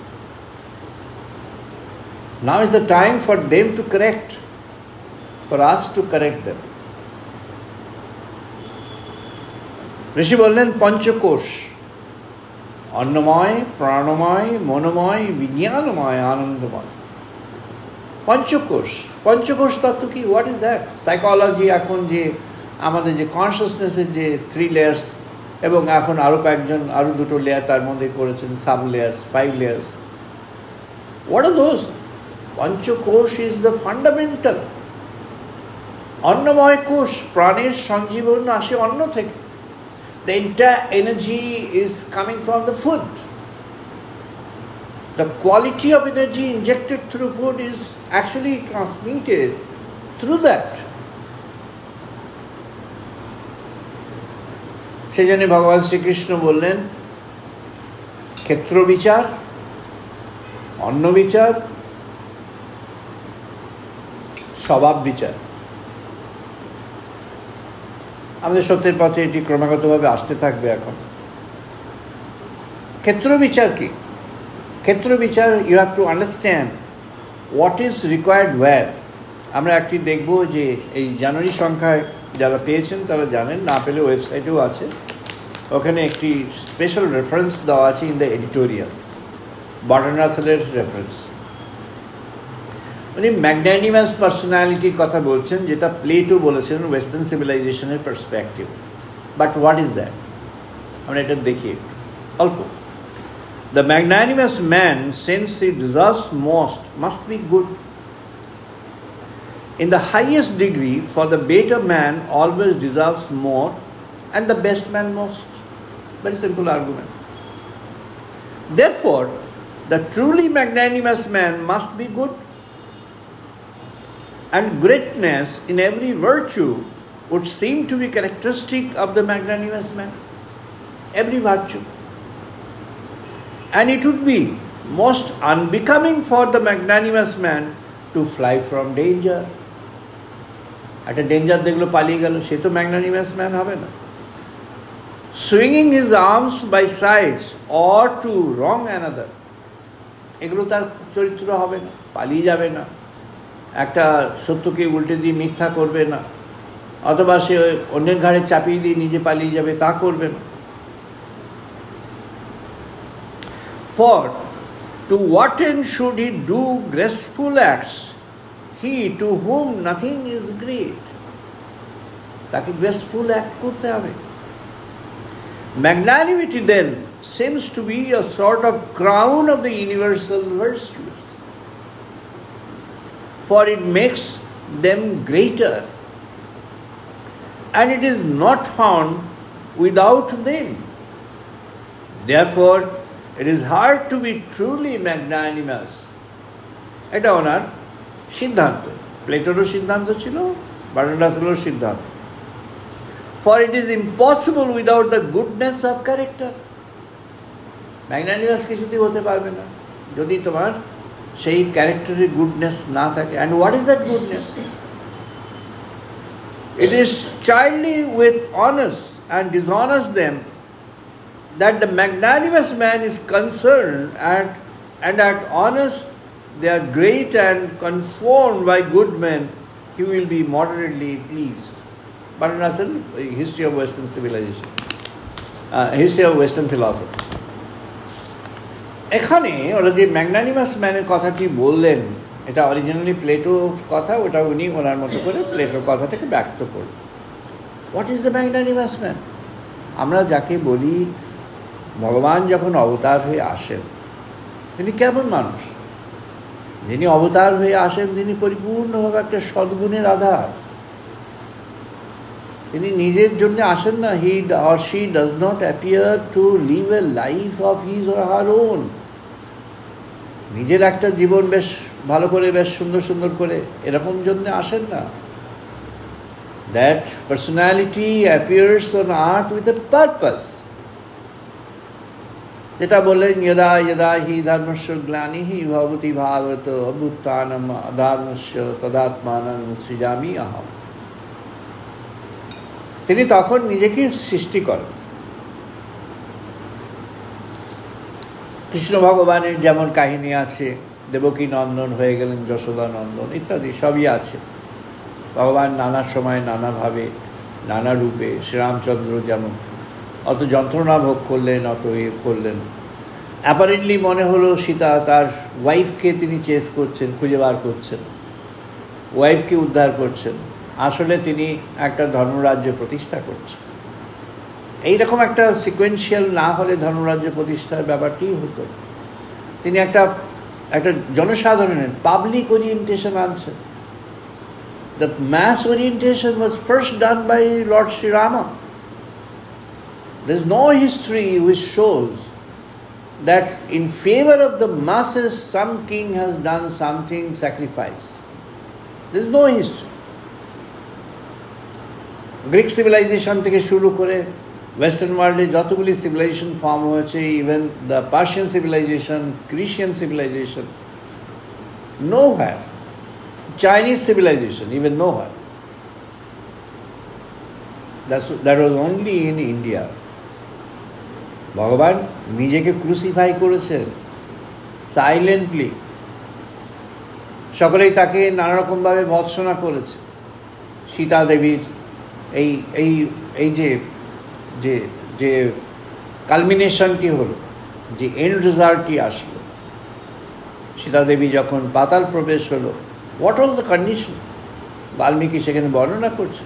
Now is the time for them to correct, for us to correct them. ঋষি বললেন পঞ্চকোষ, অন্নময়, প্রাণময়, মনোময়, বিজ্ঞানময়, আনন্দময়। পঞ্চকোষ, পঞ্চকোষ তত্ত্ব কি? What is that? সাইকোলজি এখন যে আমাদের যে কনসিয়াসনেসের যে থ্রি লেয়ার্স, এবং এখন আরও কয়েকজন আরও দুটো লেয়ার তার মধ্যে করেছেন, sub layers, five layers. What are those? Panchakosha is the fundamental. অন্নময় কোষ, প্রাণের সঞ্জীবন আসে অন্ন থেকে। The entire energy is coming from the food. The quality of energy injected through food is actually transmitted through that. সেই জন্য ভগবান শ্রীকৃষ্ণ বললেন ক্ষেত্র বিচার, অন্ন বিচার, স্বভাব বিচার। আমাদের সত্যের পথে এটি ক্রমাগতভাবে আসতে থাকবে। এখন ক্ষেত্র বিচার কি? ক্ষেত্র বিচার, you have to understand what is required where. আমরা একটি দেখব যে এই জানুয়ারি সংখ্যায় যারা পেয়েছেন তারা জানেন, না পেলে ওয়েবসাইটেও আছে, ওখানে একটি স্পেশাল রেফারেন্স দেওয়া আছে ইন দ্য এডিটোরিয়াল, বার্টন রাসেলের রেফারেন্স। উনি ম্যাগনানিমাস পার্সোনালিটির কথা বলছেন, যেটা প্লেটো বলেছেন ওয়েস্টার্ন সিভিলাইজেশনের perspective. But what is that? আমরা এটা দেখি একটু অল্প। The magnanimous man, since he deserves most, must be good. In the highest degree, for the better man always deserves more, and the best man most. Very simple argument. Therefore, the truly magnanimous man must be good, and greatness in every virtue would seem to be characteristic of the magnanimous man. Every virtue. And it would be most unbecoming for the magnanimous man to fly from danger. একটা ডেঞ্জার দেখলো পালিয়ে গেল, সে তো ম্যাগনানিমাস ম্যান হবে না। সুইংিং his arms by sides or to wrong another, এগুলো তার চরিত্র হবে না, পালিয়ে যাবে না। একটা সত্যকে উল্টে দিয়ে মিথ্যা করবে না, অথবা সে অন্যের ঘাড়ে চাপিয়ে দিয়ে নিজে পালিয়ে যাবে, তা করবে না। For to what end should he do graceful acts, he to whom nothing is great? তাকে graceful act করতে হবে। Magnanimity then seems to be a sort of crown of the universal virtues, for it makes them greater, and it is not found without them. Therefore, it is hard to be truly magnanimous. এটা ওনার সিদ্ধান্ত, প্লেটোরও সিদ্ধান্ত ছিল, বার্ট্রান্ড রাসেলেরও সিদ্ধান্ত। For it is impossible without the goodness of character. Magnanimous কিছুতেই হতে পারবে না যদি তোমার সেই ক্যারেক্টারের গুডনেস না থাকে। And what is that goodness? It is childly with honest and dishonest them that the magnanimous man is concerned, and, and at honest they are great and conformed by good men, he will be moderately pleased. Barton Russell, History of Western Civilization, uh, History of Western Philosophy. এখানে ওরা যে ম্যাগনানিমাস ম্যানের কথাটি বললেন, এটা অরিজিনালি প্লেটোর কথা, ওটা উনি ওনার মতো করে প্লেটোর কথা থেকে ব্যক্ত করলেন। What is the magnanimous man? আমরা যাকে বলি ভগবান যখন অবতার হয়ে আসেন, তিনি কেমন মানুষ? যিনি অবতার হয়ে আসেন তিনি পরিপূর্ণভাবে একটা সদ্গুণের আধার। তিনি নিজের জন্য আসেন না। হি or she does not appear to live a life of his or her own. নিজের একটা জীবন বেশ ভালো করে, বেশ সুন্দর সুন্দর করে এরকম জন্য আসেন না। That personality appears on earth with a purpose. যেটা বললেন যদা যদা হি ধর্মস্য গ্লানিহি ভবতি ভাবত অভ্যুত্থানম অধর্মস্য তদাত্মানং সৃজামি অহম। তিনি তখন নিজেকে সৃষ্টি করেন। কৃষ্ণ ভগবানের যেমন কাহিনী আছে, দেবকী নন্দন হয়ে গেলেন যশোদা নন্দন ইত্যাদি সবই আছে। ভগবান নানা সময় নানাভাবে নানা রূপে, শ্রীরামচন্দ্র যেমন অত যন্ত্রণা ভোগ করলেন, অত এ করলেন। অ্যাপারেন্টলি মনে হলো সীতা তার ওয়াইফকে তিনি চেস করছেন, খুঁজে বার করছেন, ওয়াইফকে উদ্ধার করছেন, আসলে তিনি একটা ধর্মরাজ্য প্রতিষ্ঠা করছেন। এইরকম একটা সিকোয়েন্সিয়াল না হলে ধর্মরাজ্য প্রতিষ্ঠার ব্যাপারটি হতো। তিনি একটা একটা জনসাধারণের পাবলিক ওরিয়েন্টেশন আনছেন। The mass orientation was first done by lord Shri Rama. There is no history which shows that in favor of the masses some king has done something sacrifice. There is no history. Greek civilization থেকে শুরু করে ওয়েস্টার্ন ওয়ার্ল্ডে যতগুলি সিভিলাইজেশন ফর্ম হয়েছে, even the Persian civilization, Christian civilization, nowhere, Chinese civilization, even nowhere, that was only in India. ভগবান নিজেকে ক্রুসিফাই করেছেন সাইলেন্টলি। সকলেই তাকে নানা রকমভাবে ভৎসনা করেছে। সীতা দেবীর এই এই এই যে যে যে কালমিনেশনটি হলো, যে এন্ড রেজাল্টটি আসলো, সীতা দেবী যখন পাতাল প্রবেশ হলো, what was the condition? Valmiki সেখানে বর্ণনা করছে।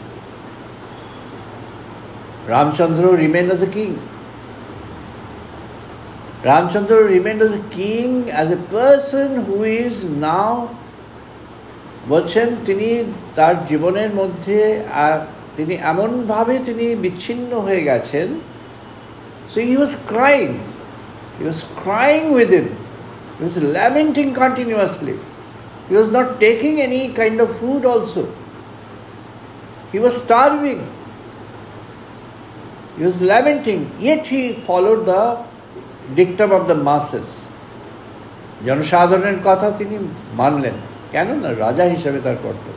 Ramachandra remain as a king. Ramachandra remain as a king, as a person who is now, বলছেন তিনি তার জীবনের মধ্যে তিনি এমনভাবে তিনি বিচ্ছিন্ন হয়ে গেছেন। So he was crying, he was crying within, he was lamenting continuously, he was not taking any kind of food also, he was starving, he was lamenting, yet he followed the dictum of the masses. জনসাধারণের কথা তিনি মানলেন, কেন না রাজা হিসেবে তার কর্তব্য।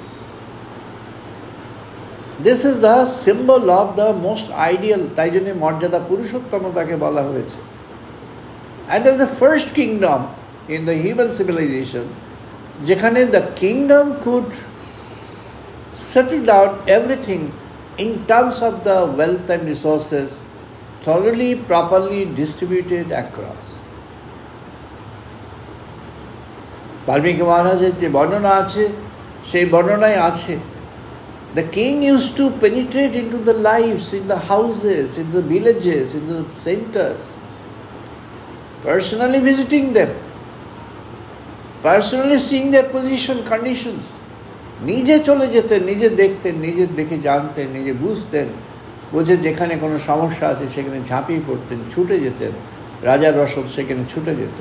This is the symbol of the most ideal, তাই জন্য মর্যাদা পুরুষোত্তম তাকে বলা হয়েছে। And the first kingdom in the human civilization যেখানে the kingdom could settle down everything in terms of the wealth and resources thoroughly, properly distributed across. Valmiki মহারাজের যে বর্ণনা আছে সেই বর্ণনায় আছে the king used to penetrate into the lives, in the houses, in the villages, in the centers, personally visiting them, personally seeing their position, conditions. নিজে চলে যেতেন, নিজে দেখতেন, নিজে দেখে জানতেন, নিজে বুঝতেন, বুঝে যেখানে কোনো সমস্যা আছে সেখানে ঝাঁপিয়ে পড়তেন, ছুটে যেতেন, রাজার রসদ সেখানে ছুটে যেত।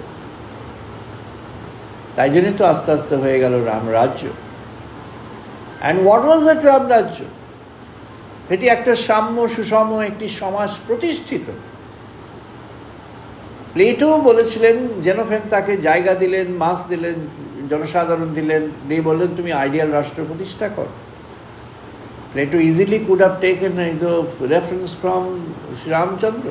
তাই জন্যই তো আস্তে আস্তে হয়ে গেল Ramrajya. And what was that Ramrajya? এটি একটা সাম্য সুষম একটি সমাজ প্রতিষ্ঠিত। প্লেটো বলেছিলেন, জেনোফেন তাকে জায়গা দিলেন, মাস দিলেন, জনসাধারণ দিলেন, দিয়ে বললেন তুমি আইডিয়াল রাষ্ট্র প্রতিষ্ঠা কর। Plato easily could have taken the reference from Shri Ramachandra.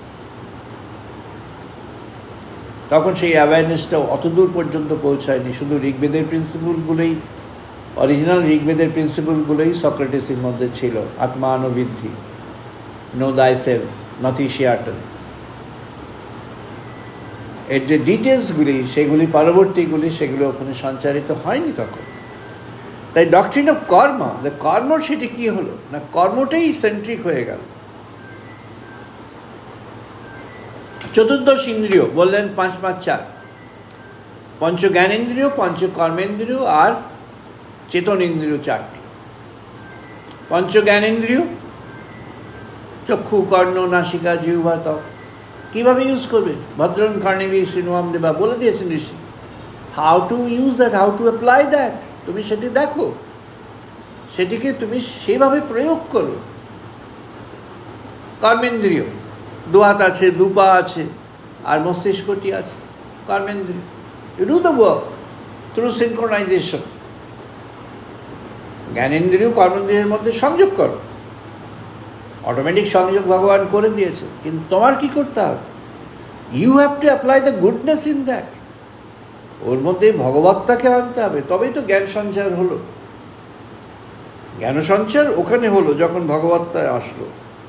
তখন সেই অ্যাওয়ারনেসটা অতদূর পর্যন্ত পৌঁছায়নি, শুধু ঋগ্বেদের প্রিন্সিপলগুলোই, অরিজিনাল ঋগ্বেদের প্রিন্সিপলগুলোই সক্রেটিসের মধ্যে ছিল। আত্মানুবৃদ্ধি, নো দাই সেলফ, নথিশিয়াটন, এর যে ডিটেলসগুলি সেগুলি পরবর্তীগুলি সেগুলো ওখানে সঞ্চারিত হয়নি তখন। তাই ডক্ট্রিন অফ কর্ম, দ্য কর্ম সেটি কী হলো না, কর্মটাই সেন্ট্রিক হয়ে গেল। চতুর্দশ ইন্দ্রিয় বললেন পাঁচ পাঁচ চার, পঞ্চ জ্ঞানেন্দ্রিয়, পঞ্চ কর্মেন্দ্রিয় আর চেতন ইন্দ্রিয় চারটি। পঞ্চ জ্ঞানেন্দ্রিয় চক্ষু, কর্ণ, নাসিকা, জিহ্বা, ত্বক। কীভাবে ইউজ করবে? ভদ্রং কর্ণেবি শ্রীনুয়াম দেবা বলে দিয়েছেন ঋষি। How to use that, how to apply that, তুমি সেটি দেখো, সেটিকে তুমি সেভাবে প্রয়োগ করো। কর্মেন্দ্রিয়, দু হাত আছে, দু পা আছে, আর মস্তিষ্কটি আছে, কর্মেন্দ্রিয়। You do the work through synchronization. জ্ঞানেন্দ্রিয় কর্মেন্দ্রিয়ের মধ্যে সংযোগ করো, অটোমেটিক সংযোগ ভগবান করে দিয়েছে, কিন্তু তোমার কি করতে হবে? You have to apply the goodness in that. ওর মধ্যে ভগবত্তাকে আনতে হবে, তবেই তো জ্ঞান সঞ্চার হলো। জ্ঞান সঞ্চার ওখানে হলো যখন ভগবত্তায় আসলো।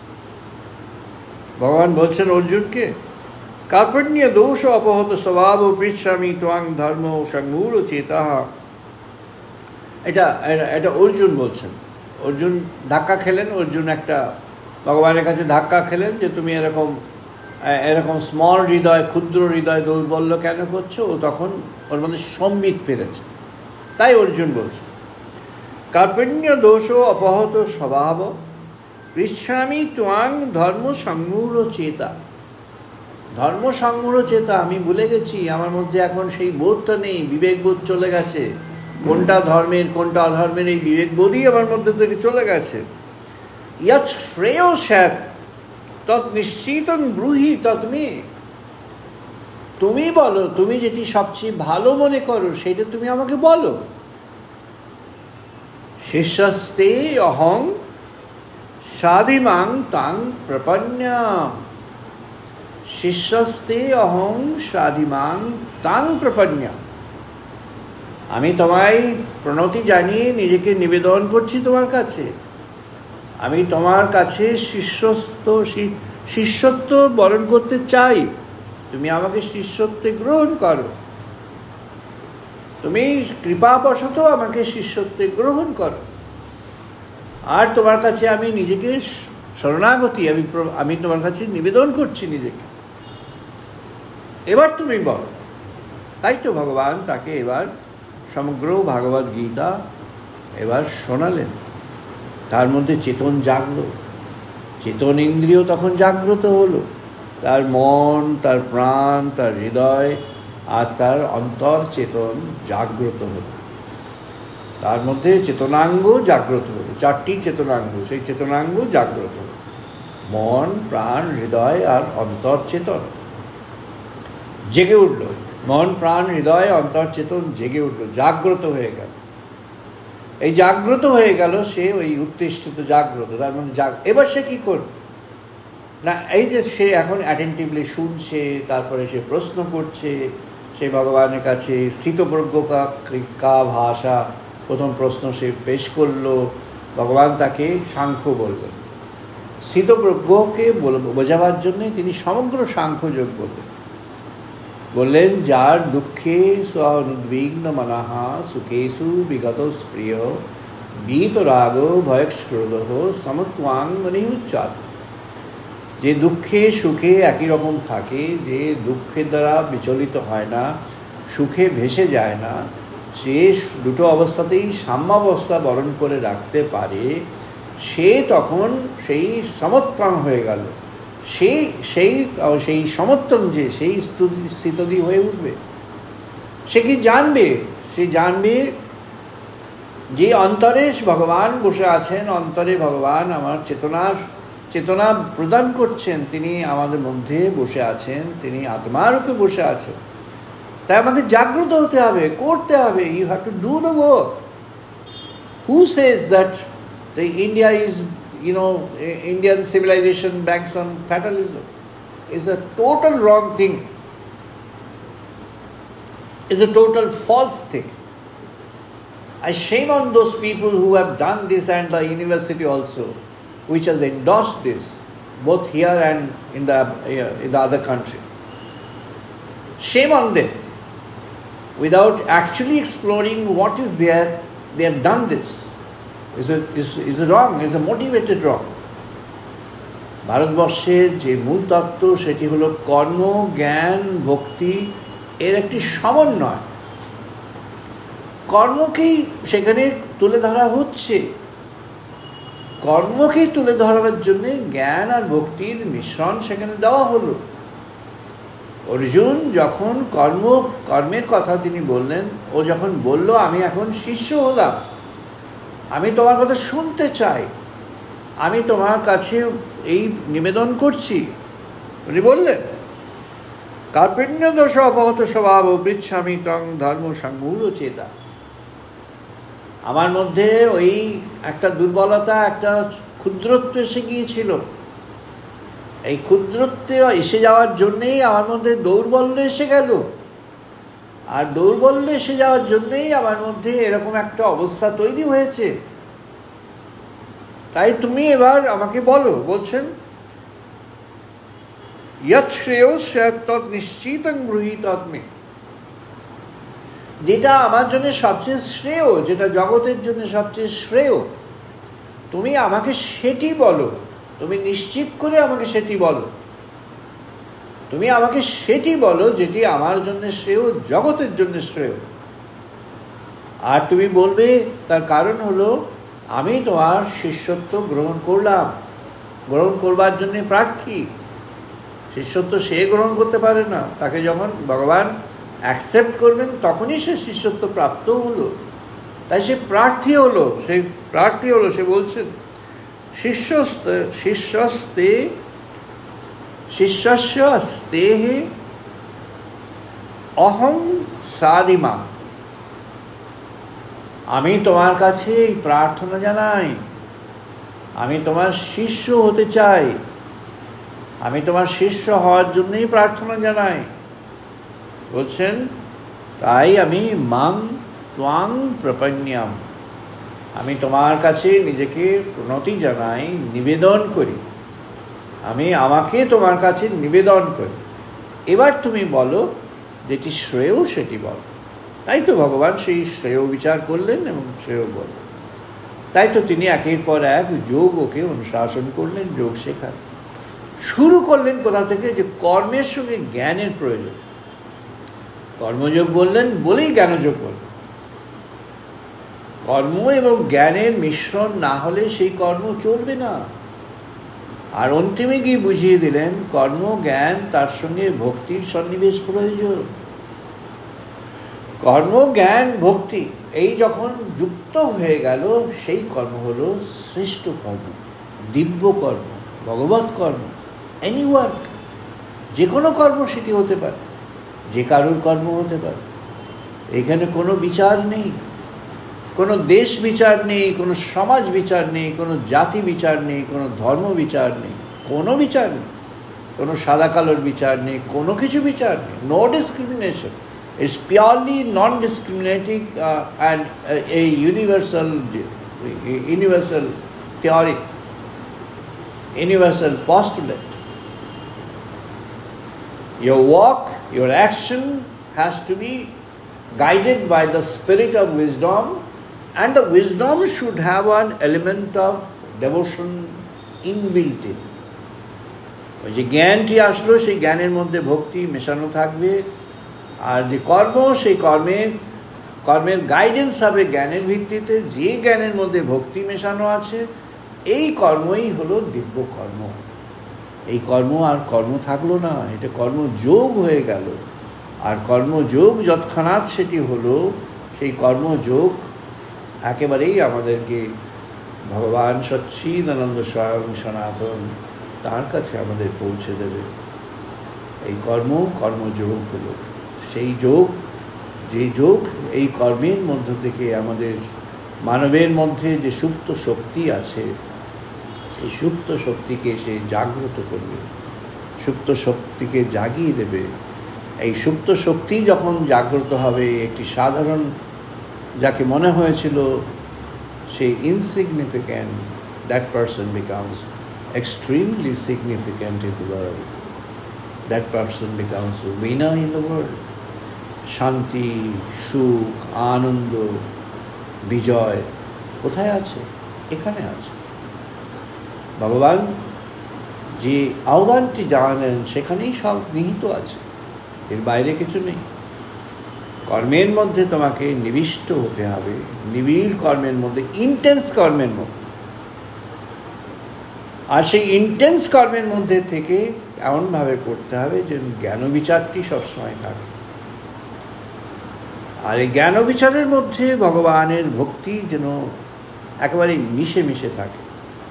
ভগবান বলছেন অর্জুনকে, কার্পণ্য দোষ অপহত স্বভাব পৃচ্ছামি ত্বাং ধর্ম সংমূঢ় চেতাহ। এটা এটা অর্জুন বলছেন। অর্জুন ধাক্কা খেলেন, অর্জুন একটা ভগবানের কাছে ধাক্কা খেলেন যে তুমি এরকম এরকম স্মল হৃদয়, ক্ষুদ্র হৃদয় দৌর্বল্য কেন করছো? ও তখন ওর মধ্যে সম্বিত পেরেছে, তাই অর্জুন বলছে কার্পণ্য দোষ অপহত স্বভাব পৃচ্ছামি ত্বাং ধর্ম সংমূঢ় চেতা। ধর্ম সংমূঢ় চেতা, আমি ভুলে গেছি, আমার মধ্যে এখন সেই বোধটা নেই, বিবেকবোধ চলে গেছে। কোনটা ধর্মের কোনটা অধর্মের এই বিবেকবোধই আমার মধ্যে থেকে চলে গেছে। ইয়ৎ শ্রেয় স্যাৎ তৎ নিশ্চিতং ব্রূহি তৎমে। তুমি বলো, তুমি যেটি সবচেয়ে ভালো মনে করো সেটা তুমি আমাকে বলো। শিষ্যস্তে অহং সাধিমাং তাং প্রপন্যাম। শিষ্যস্তে অহং সাধিমাং তাং প্রপন্যাম। আমি তোমায় প্রণতি জানিয়ে নিজেকে নিবেদন করছি তোমার কাছে। আমি তোমার কাছে শিষ্যত্ব শিষ্যত্ব বরণ করতে চাই। তুমি আমাকে শিষ্যত্বে গ্রহণ করো। তুমি কৃপাবশত আমাকে শিষ্যত্বে গ্রহণ করো। আর তোমার কাছে আমি নিজেকে শরণাগতি, আমি আমি তোমার কাছে নিবেদন করছি নিজেকে। এবার তুমি বলো। তাই তো ভগবান তাকে এবার সমগ্র ভাগবত গীতা এবার শোনালেন। তার মধ্যে চেতন জাগলো, চেতন ইন্দ্রিয় তখন জাগ্রত হলো। তার মন, তার প্রাণ, তার হৃদয় আর তার অন্তর চেতন জাগ্রত হলো। তার মধ্যে চেতনাঙ্গ জাগ্রত হলো, চারটি চেতনাঙ্গ, সেই চেতনাঙ্গ জাগ্রত হলো। মন, প্রাণ, হৃদয় আর অন্তর চেতন জেগে উঠল। মন, প্রাণ, হৃদয়, অন্তর চেতন জেগে উঠল, জাগ্রত হয়ে গেল। এই জাগ্রত হয়ে গেল, সে ওই উত্তিষ্ঠিত জাগ্রত, তার মধ্যে জাগ। এবার সে কী করবে না, এই যে সে এখন অ্যাটেন্টিভলি শুনছে, তারপরে সে প্রশ্ন করছে, সেই ভগবানের কাছে স্থিতপ্রজ্ঞ কা ভাষা প্রথম প্রশ্ন সে পেশ করলো। ভগবান তাকে সাংখ্য বললেন। স্থিতপ্রজ্ঞকে বোঝাবার জন্যে তিনি সমগ্র সাংখ্যযোগ বললেন। বললেন যার দুঃখে স্বনুদ্বিগ্ন মনহা সুখেষু বিগত স্প্রিয় বীতরাগ ভয়ক্রোধ সমত্বাং মনিহুচ্চাত। যে দুঃখে সুখে একই রকম থাকে, যে দুঃখের দ্বারা বিচলিত হয় না, সুখে ভেসে যায় না, সে দুটো অবস্থাতেই সাম্যাবস্থা বরণ করে রাখতে পারে, সে তখন সেই সমত্বং হয়ে গেল। সেই সেই সেই সমত্বং যে সেই স্থিতদি হয়ে উঠবে। সে কি জানবে? সে জানবে যে অন্তরে ভগবান বসে আছেন, অন্তরে ভগবান আমার চেতনার চেতনা প্রদান করছেন, তিনি আমাদের মধ্যে বসে আছেন, তিনি আত্মারূপে বসে আছেন। তাই আমাদের জাগ্রত হতে হবে, করতে হবে। You have to do the work. Who says that the India is, you know, Indian civilization banks on fatalism? Is a total wrong thing. Is a total false thing. I shame on those people who have done this, and the university also, which has endorsed this, both here and in the uh, in the other country. Shame on them. Without actually exploring what is there, they have done this. Is a, is, is a wrong, is a motivated wrong. ভারতবর্ষের যে মূল তত্ত্ব সেটি হলো কর্ম, জ্ঞান, ভক্তি এর একটি সমন্বয়। কর্মকেই সেখানে তুলে ধরা হচ্ছে, কর্মকেই তুলে ধরার জন্য জ্ঞান আর ভক্তির মিশ্রণ সেখানে দেওয়া হলো। অর্জুন যখন কর্ম কর্মের কথা তিনি বললেন, ও যখন বলল আমি এখন শিষ্য হলাম, আমি তোমার কথা শুনতে চাই, আমি তোমার কাছে এই নিবেদন করছি, উনি বললেন কার্পণ্য দোষ অপহত স্বভাব পৃচ্ছামি তং ধর্ম সংমূল চেতা। আমার মধ্যে ওই একটা দুর্বলতা, একটা ক্ষুদ্রত্ব এসে গিয়েছিল। এই ক্ষুদ্রত্ব এসে যাওয়ার জন্যেই আমার মধ্যে দৌর্বল্য এসে গেল, আর দৌর্বল্য এসে যাওয়ার জন্যেই আমার মধ্যে এরকম একটা অবস্থা তৈরি হয়েছে। তাই তুমি এবার আমাকে বলো। বলছেন ইয়ৎ শ্রেয় তৎ নিশ্চিতং ব্রূহি তৎমে। যেটা আমার জন্য সবচেয়ে শ্রেয়, যেটা জগতের জন্য সবচেয়ে শ্রেয়, তুমি আমাকে সেটি বলো। তুমি নিশ্চিত করে আমাকে সেটি বলো। তুমি আমাকে সেটি বলো যেটি আমার জন্য শ্রেয়, জগতের জন্য শ্রেয়। আর তুমি বলবে তার কারণ হলো আমি তোমার শিষ্যত্ব গ্রহণ করলাম, গ্রহণ করবার জন্য প্রার্থী। শিষ্যত্ব সে গ্রহণ করতে পারে না, তাকে যখন ভগবান অ্যাকসেপ্ট করবেন তখনই সে শিষ্যত্ব প্রাপ্ত হলো। তাই সে প্রার্থী হলো, সেই প্রার্থী হলো। সে বলছেন শিষ্যস্তে শিষ্যস্তে শিষ্যস্য স্তেহে অহং সাদিমা। আমি তোমার কাছে এই প্রার্থনা জানাই, আমি তোমার শিষ্য হতে চাই, আমি তোমার শিষ্য হওয়ার জন্যই প্রার্থনা জানাই। বলছেন তাই আমি মাং ত্বাং প্রপন্যাম, আমি তোমার কাছে নিজেকে প্রণতি জানাই, নিবেদন করি, আমি আমাকে তোমার কাছে নিবেদন করি। এবার তুমি বলো যেটি শ্রেয় সেটি বলো। তাই তো ভগবান সেই শ্রেয় বিচার করলেন এবং শ্রেয় বললেন। তাই তো তিনি একের পর এক যোগ ওকে অনুশাসন করলেন, যোগ শেখান শুরু করলেন। কোথা থেকে? যে কর্মের সঙ্গে জ্ঞানের প্রয়োজন। কর্মযোগ বললেন বলেই জ্ঞানযোগ বললেন। কর্ম এবং জ্ঞানের মিশ্রণ না হলে সেই কর্ম চলবে না। আর অন্তিমে গিয়ে বুঝিয়ে দিলেন কর্ম জ্ঞান তার সঙ্গে ভক্তির সন্নিবেশ প্রয়োজন। কর্ম জ্ঞান ভক্তি এই যখন যুক্ত হয়ে গেল, সেই কর্ম হলো শ্রেষ্ঠ কর্ম, দিব্য কর্ম, ভগবৎ কর্ম। এনি ওয়ার্ক, যে কোনো কর্ম সেটি হতে পারে, যে কারোর কর্ম হতে পারে। এখানে কোনো বিচার নেই, কোনো দেশ বিচার নেই, কোনো সমাজ বিচার নেই, কোনো জাতি বিচার নেই, কোনো ধর্ম বিচার নেই, কোনো বিচার নেই, কোনো সাদা কালোর বিচার নেই, কোনো কিছু বিচার নেই। No discrimination, It's purely non-discriminating uh, and a, a universal, a universal theory, universal postulate. Your walk, your action has to be guided by the spirit of wisdom, and the wisdom should have an element of devotion inbuilt in. ওই যে জ্ঞানটি আসলো, সেই জ্ঞানের মধ্যে ভক্তি মেশানো থাকবে, আর যে কর্ম, সেই কর্মের কর্মের গাইডেন্স হবে জ্ঞানের ভিত্তিতে। যে জ্ঞানের মধ্যে ভক্তি মেশানো আছে, এই কর্মই হলো দিব্য কর্ম। এই কর্ম আর কর্ম থাকলো না, এটা কর্মযোগ হয়ে গেল। আর কর্মযোগ যৎক্ষণাৎ সেটি হলো, সেই কর্মযোগ একেবারেই আমাদেরকে ভগবান সচ্চিদানন্দ স্বয়ং সনাতন তার কাছে আমাদের পৌঁছে দেবে। এই কর্ম কর্মযোগ হলো সেই যোগ, যে যোগ এই কর্মের মধ্য থেকে আমাদের মানবের মধ্যে যে সুপ্ত শক্তি আছে, সেই সুপ্ত শক্তিকে সে জাগ্রত করবে, সুপ্ত শক্তিকে জাগিয়ে দেবে। এই সুপ্ত শক্তি যখন জাগ্রত হবে, একটি সাধারণ, যাকে মনে হয়েছিল সেই insignificant, that person becomes extremely significant in the world. That person becomes a winner in the world. শান্তি, সুখ, আনন্দ, বিজয় কোথায় আছে? এখানে আছে। ভগবান যে আহ্বানটি জানালেন, সেখানেই সব নিহিত আছে, এর বাইরে কিছু নেই। কর্মের মধ্যে তোমাকে নিবিষ্ট হতে হবে, নিবিড় কর্মের মধ্যে, ইন্টেন্স কর্মের মধ্যে। আর সেই ইন্টেন্স কর্মের মধ্যে থেকে এমনভাবে করতে হবে যে জ্ঞান বিচারটি সবসময় থাকে। আর এই জ্ঞান বিচারের মধ্যে ভগবানের ভক্তি যেন একেবারে মিশে মিশে থাকে।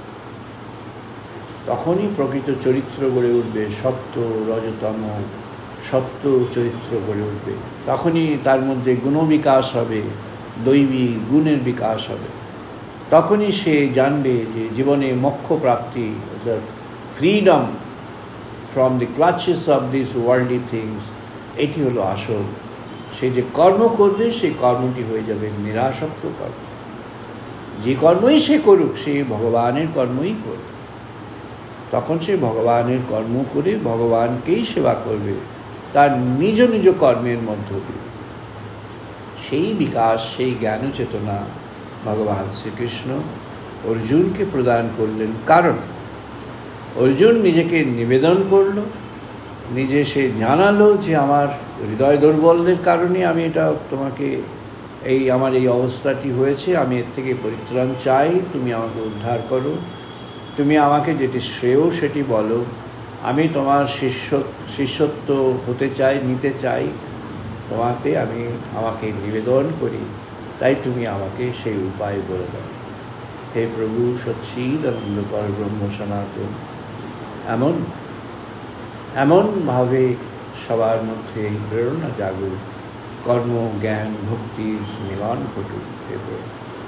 তখনই প্রকৃত চরিত্র গড়ে উঠবে, সত্য রজতম সত্য চরিত্র গড়ে উঠবে। তখনই তার মধ্যে গুণবিকাশ হবে, দৈবী গুণের বিকাশ হবে। তখনই সে জানবে যে জীবনে মোক্ষ প্রাপ্তি, freedom from the clutches of this worldly things, এটি হলো আসল। সে যে কর্ম করবে, সেই কর্মটি হয়ে যাবে নিরাসক্ত কর্ম। যে কর্মই সে করুক, সে ভগবানের কর্মই করবে। তখন সে ভগবানের কর্ম করে ভগবানকেই সেবা করবে, তার নিজ নিজ কর্মের মধ্য দিয়ে। সেই বিকাশ, সেই জ্ঞান চেতনা ভগবান শ্রীকৃষ্ণ অর্জুনকে প্রদান করলেন। কারণ অর্জুন নিজেকে নিবেদন করল, নিজে সে জানালো যে আমার হৃদয় দুর্বলদের কারণে আমি এটা তোমাকে, এই আমার এই অবস্থাটি হয়েছে, আমি এর থেকে পরিত্রাণ চাই, তুমি আমাকে উদ্ধার করো, তুমি আমাকে যেটি শ্রেয় সেটি বলো, আমি তোমার শিষ্য শিষ্যত্ব হতে চাই, নিতে চাই, তোমাকে আমি আমাকে নিবেদন করি, তাই তুমি আমাকে সেই উপায় বলে দাও। হে প্রভু সচ্চিদানন্দ পরব্রহ্ম সনাতন, এমন এমনভাবে সবার মধ্যে এই প্রেরণা জাগুক, কর্ম জ্ঞান ভক্তির মিলন ঘটুক। হে প্রভু।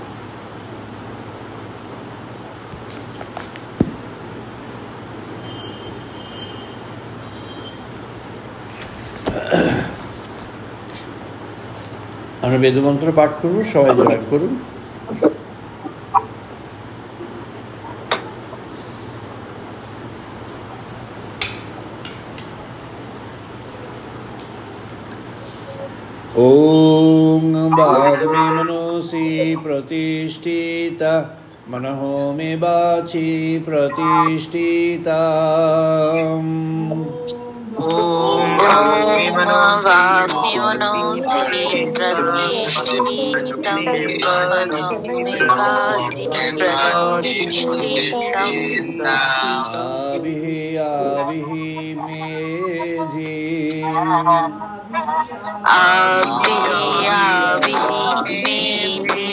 আমরা বেদমন্ত্র পাঠ করব, সবাই জয়েন করুন। ওম বাগ্মে মনসি প্রতিষ্ঠিতা, মনঃ মে বাচি প্রতিষ্ঠিতা। Om Bhagavati Manasi Pratishthinitam Manamivati Pratishthinitam Abhi abhi medhi Abhi abhi medhi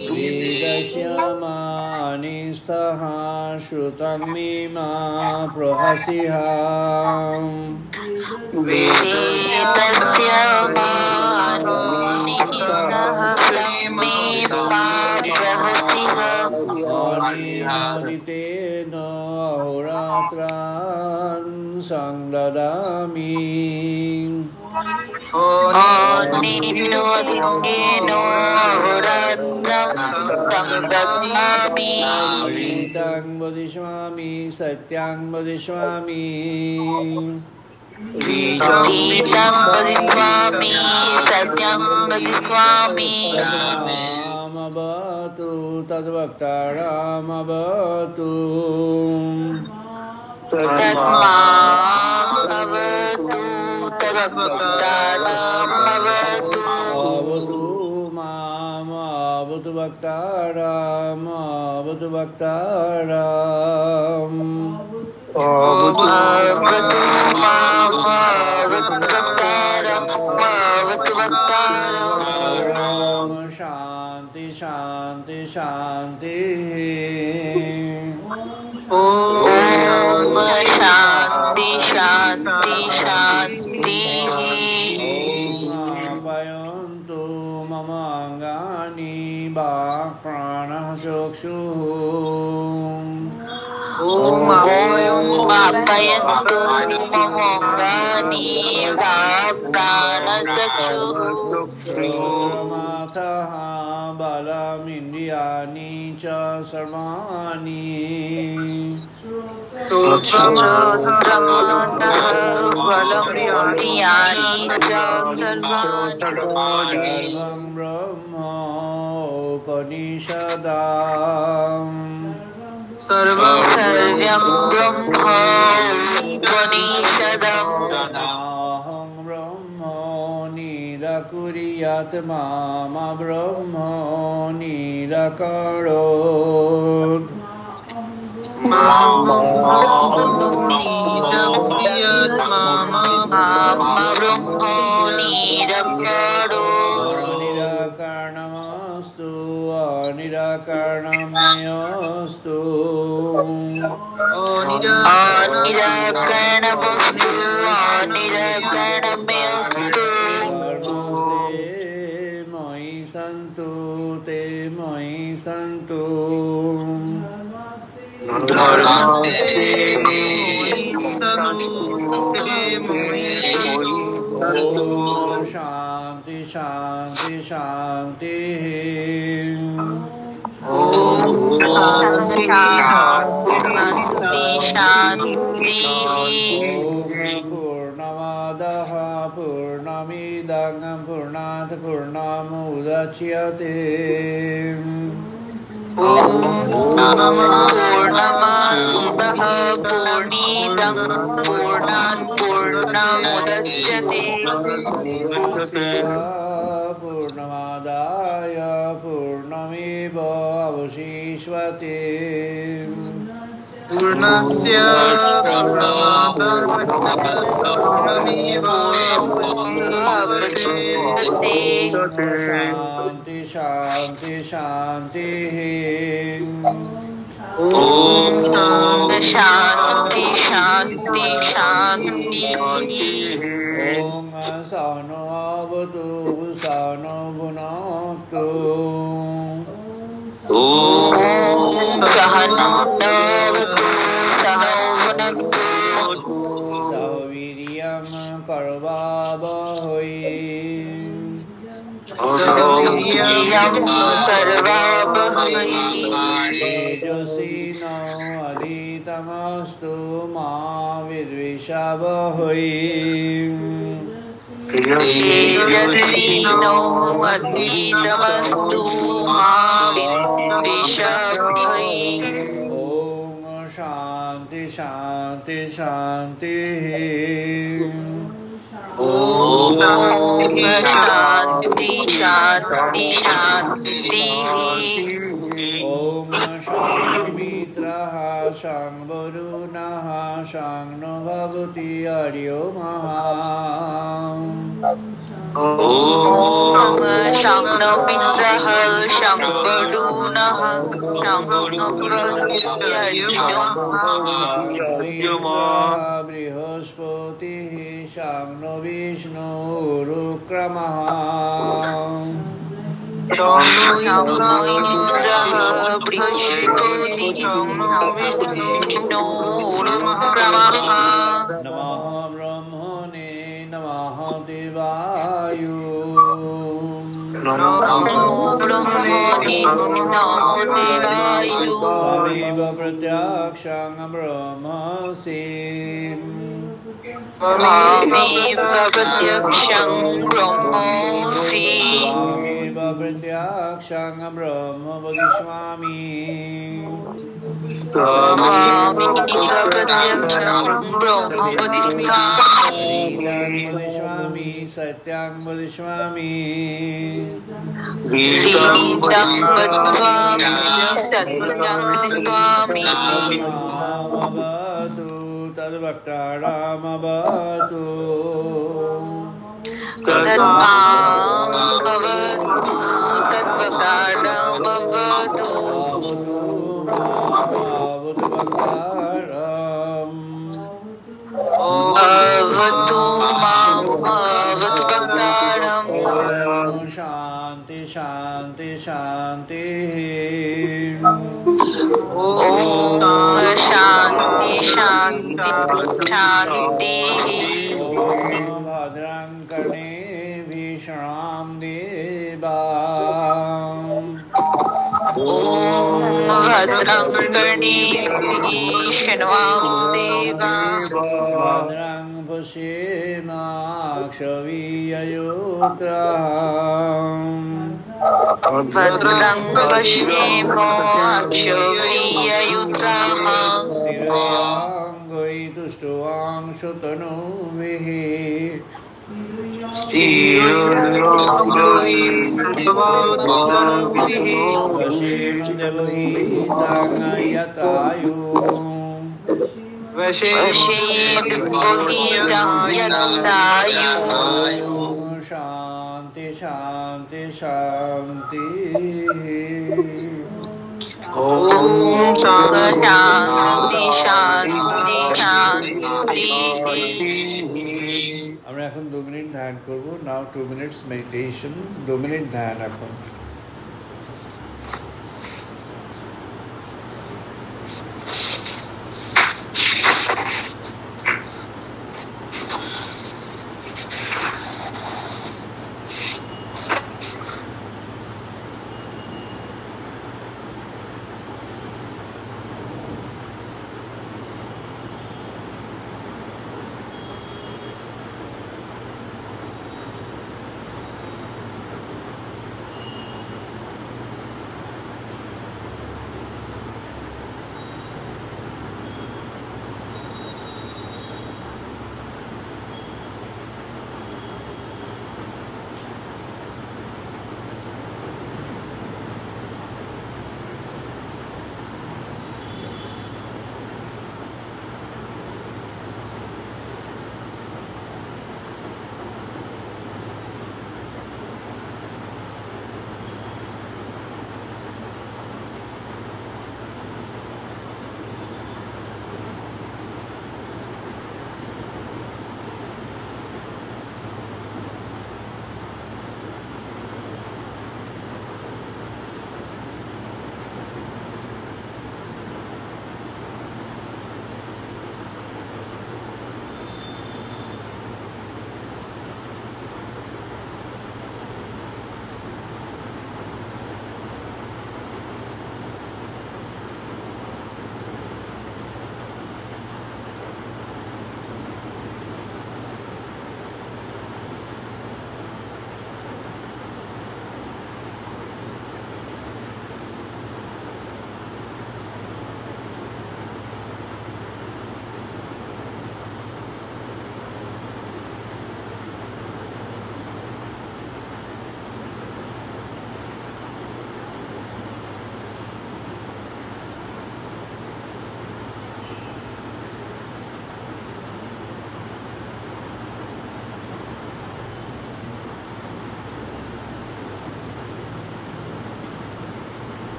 Vedasyamani staha shrutam mima prahasiham Vedasyamani staha shrutam mima prahasiham Aniditena ahoratran sangdadami Anino adhikeno ahoratram tam dadhami. Ritang bodhishvami satyang bodhishvami. Ritang bodhiswami satyam bodhiswami. Ramabhatu tadvaktaram abhatu. Tasmam avatu tadvaktaram avatu. Avatu mam avatu bhaktaram avatu bhaktaram. Avatu mam avatu bhaktaram avatu bhaktaram. Shanti shanti shanti. Om Shanti Shanti Shanti. Om Apayantu mamangani bhakrana sukshu. Om Apayantu mamangani bhakrana sukshu. Mataha balam indriyani cha sarvani. Sutramata balam indriyani cha sarvani. Sarvam Brahma Upanishadam. Sarvam Brahma Upanishadam. Aham Brahma Nirakuriyat Mama Brahma Nirakarot. Mama Brahma Nirakarot. Nirakarnamastu Nirakarnamayastu. Nirakarnamastu Nirakarnamayastu. Namaste Mai Santu Te Mai Santu. Om Shanti Shanti Shanti. Om Shanti Shanti. Om Purnamadaha Purnamidang Purnat Purnamudachyate. Om Purnamadaha Purnidam Purnat Purnamudachyate. Purnamadaya Purnamiva Avashishvate. Purnasya Purnamamiva Avashishvate. Shanti Shanti Shanti. Om Shanti Shanti Shanti. Om Sahno Avatu Sahno Bhunaktu. Om Sahanavatu Sahanavatu. Sahaviryam Karvavahai. Sahaviryam Karvavahai. Tejasvino aditamastu ma vidvishavahai. Tejasvino aditamastu ma vidvishavahai. Om Shanti Shanti Shanti. Om Shanti Shanti Shanti. Om Shangno Mitraha Shang Varunaha Shang No Bhavati Aryo Maha. Om Shangno Mitraha Shang Varunaha Shang No Bhavati Aryo Maha. Brihaspati Shang No Vishnu Rukramaha. Shangno Indraha Brihaspati Vishnu Rukramaha. Namaha Brahmane Namaha देवायो नमो ब्रह्मणे नमो देवाय त्वमेव प्रत्यक्षं ब्रह्मसि त्वमेव प्रत्यक्षं ब्रह्मोऽसि त्वमेव प्रत्यक्षं ब्रह्म वदिष्यामि त्वमेव प्रत्यक्षं ब्रह्म वदिष्यामि वदिष्यामि सत्यं वदिष्यामि रीतं वक्ष्यामि सत्यं वदिष्यामि मामवतु तद्वक्तारमवतु तत्मां भवतु तद्वक्तारमवतु भवतु वक्तारम् भवतु मां भवतु वक्तारम् शान्ति शान्ति शान्ति ॐ शान्ति शान्ति शान्तिः भद्रं कर्णेभिः शृणाम देवा ॐ भद्रं कर्णेभिः शृण्वाम देवा भद्रं पश्येमाक्षवीययोत्रः भद्रं पश्येमाक्षवीययुत्राः स्थिरयाङ्गैतुष्टवांशतनुभिः वशीर्देवहीताङ्गयतायो वशीर्देवहीतं यत्तायु शान्ति शान्ति शान्ति ॐ शान्ति शान्ति शान्ति আমরা এখন দু মিনিট ধ্যান করব নাও টু মিনিটস মেডিটেশন দু মিনিট ধ্যান এখন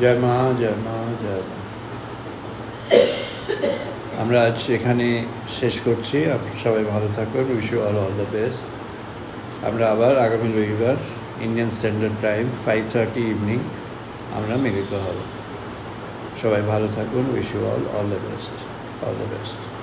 জয় মা, জয় মা, জয় মা। আমরা আজ এখানে শেষ করছি। আপনারা সবাই ভালো থাকুন। Wish you all all the best. আমরা আবার আগামী রবিবার Indian standard time five thirty evening আমরা মিলিত হব। সবাই ভালো থাকুন। Wish you all all the best, all the best.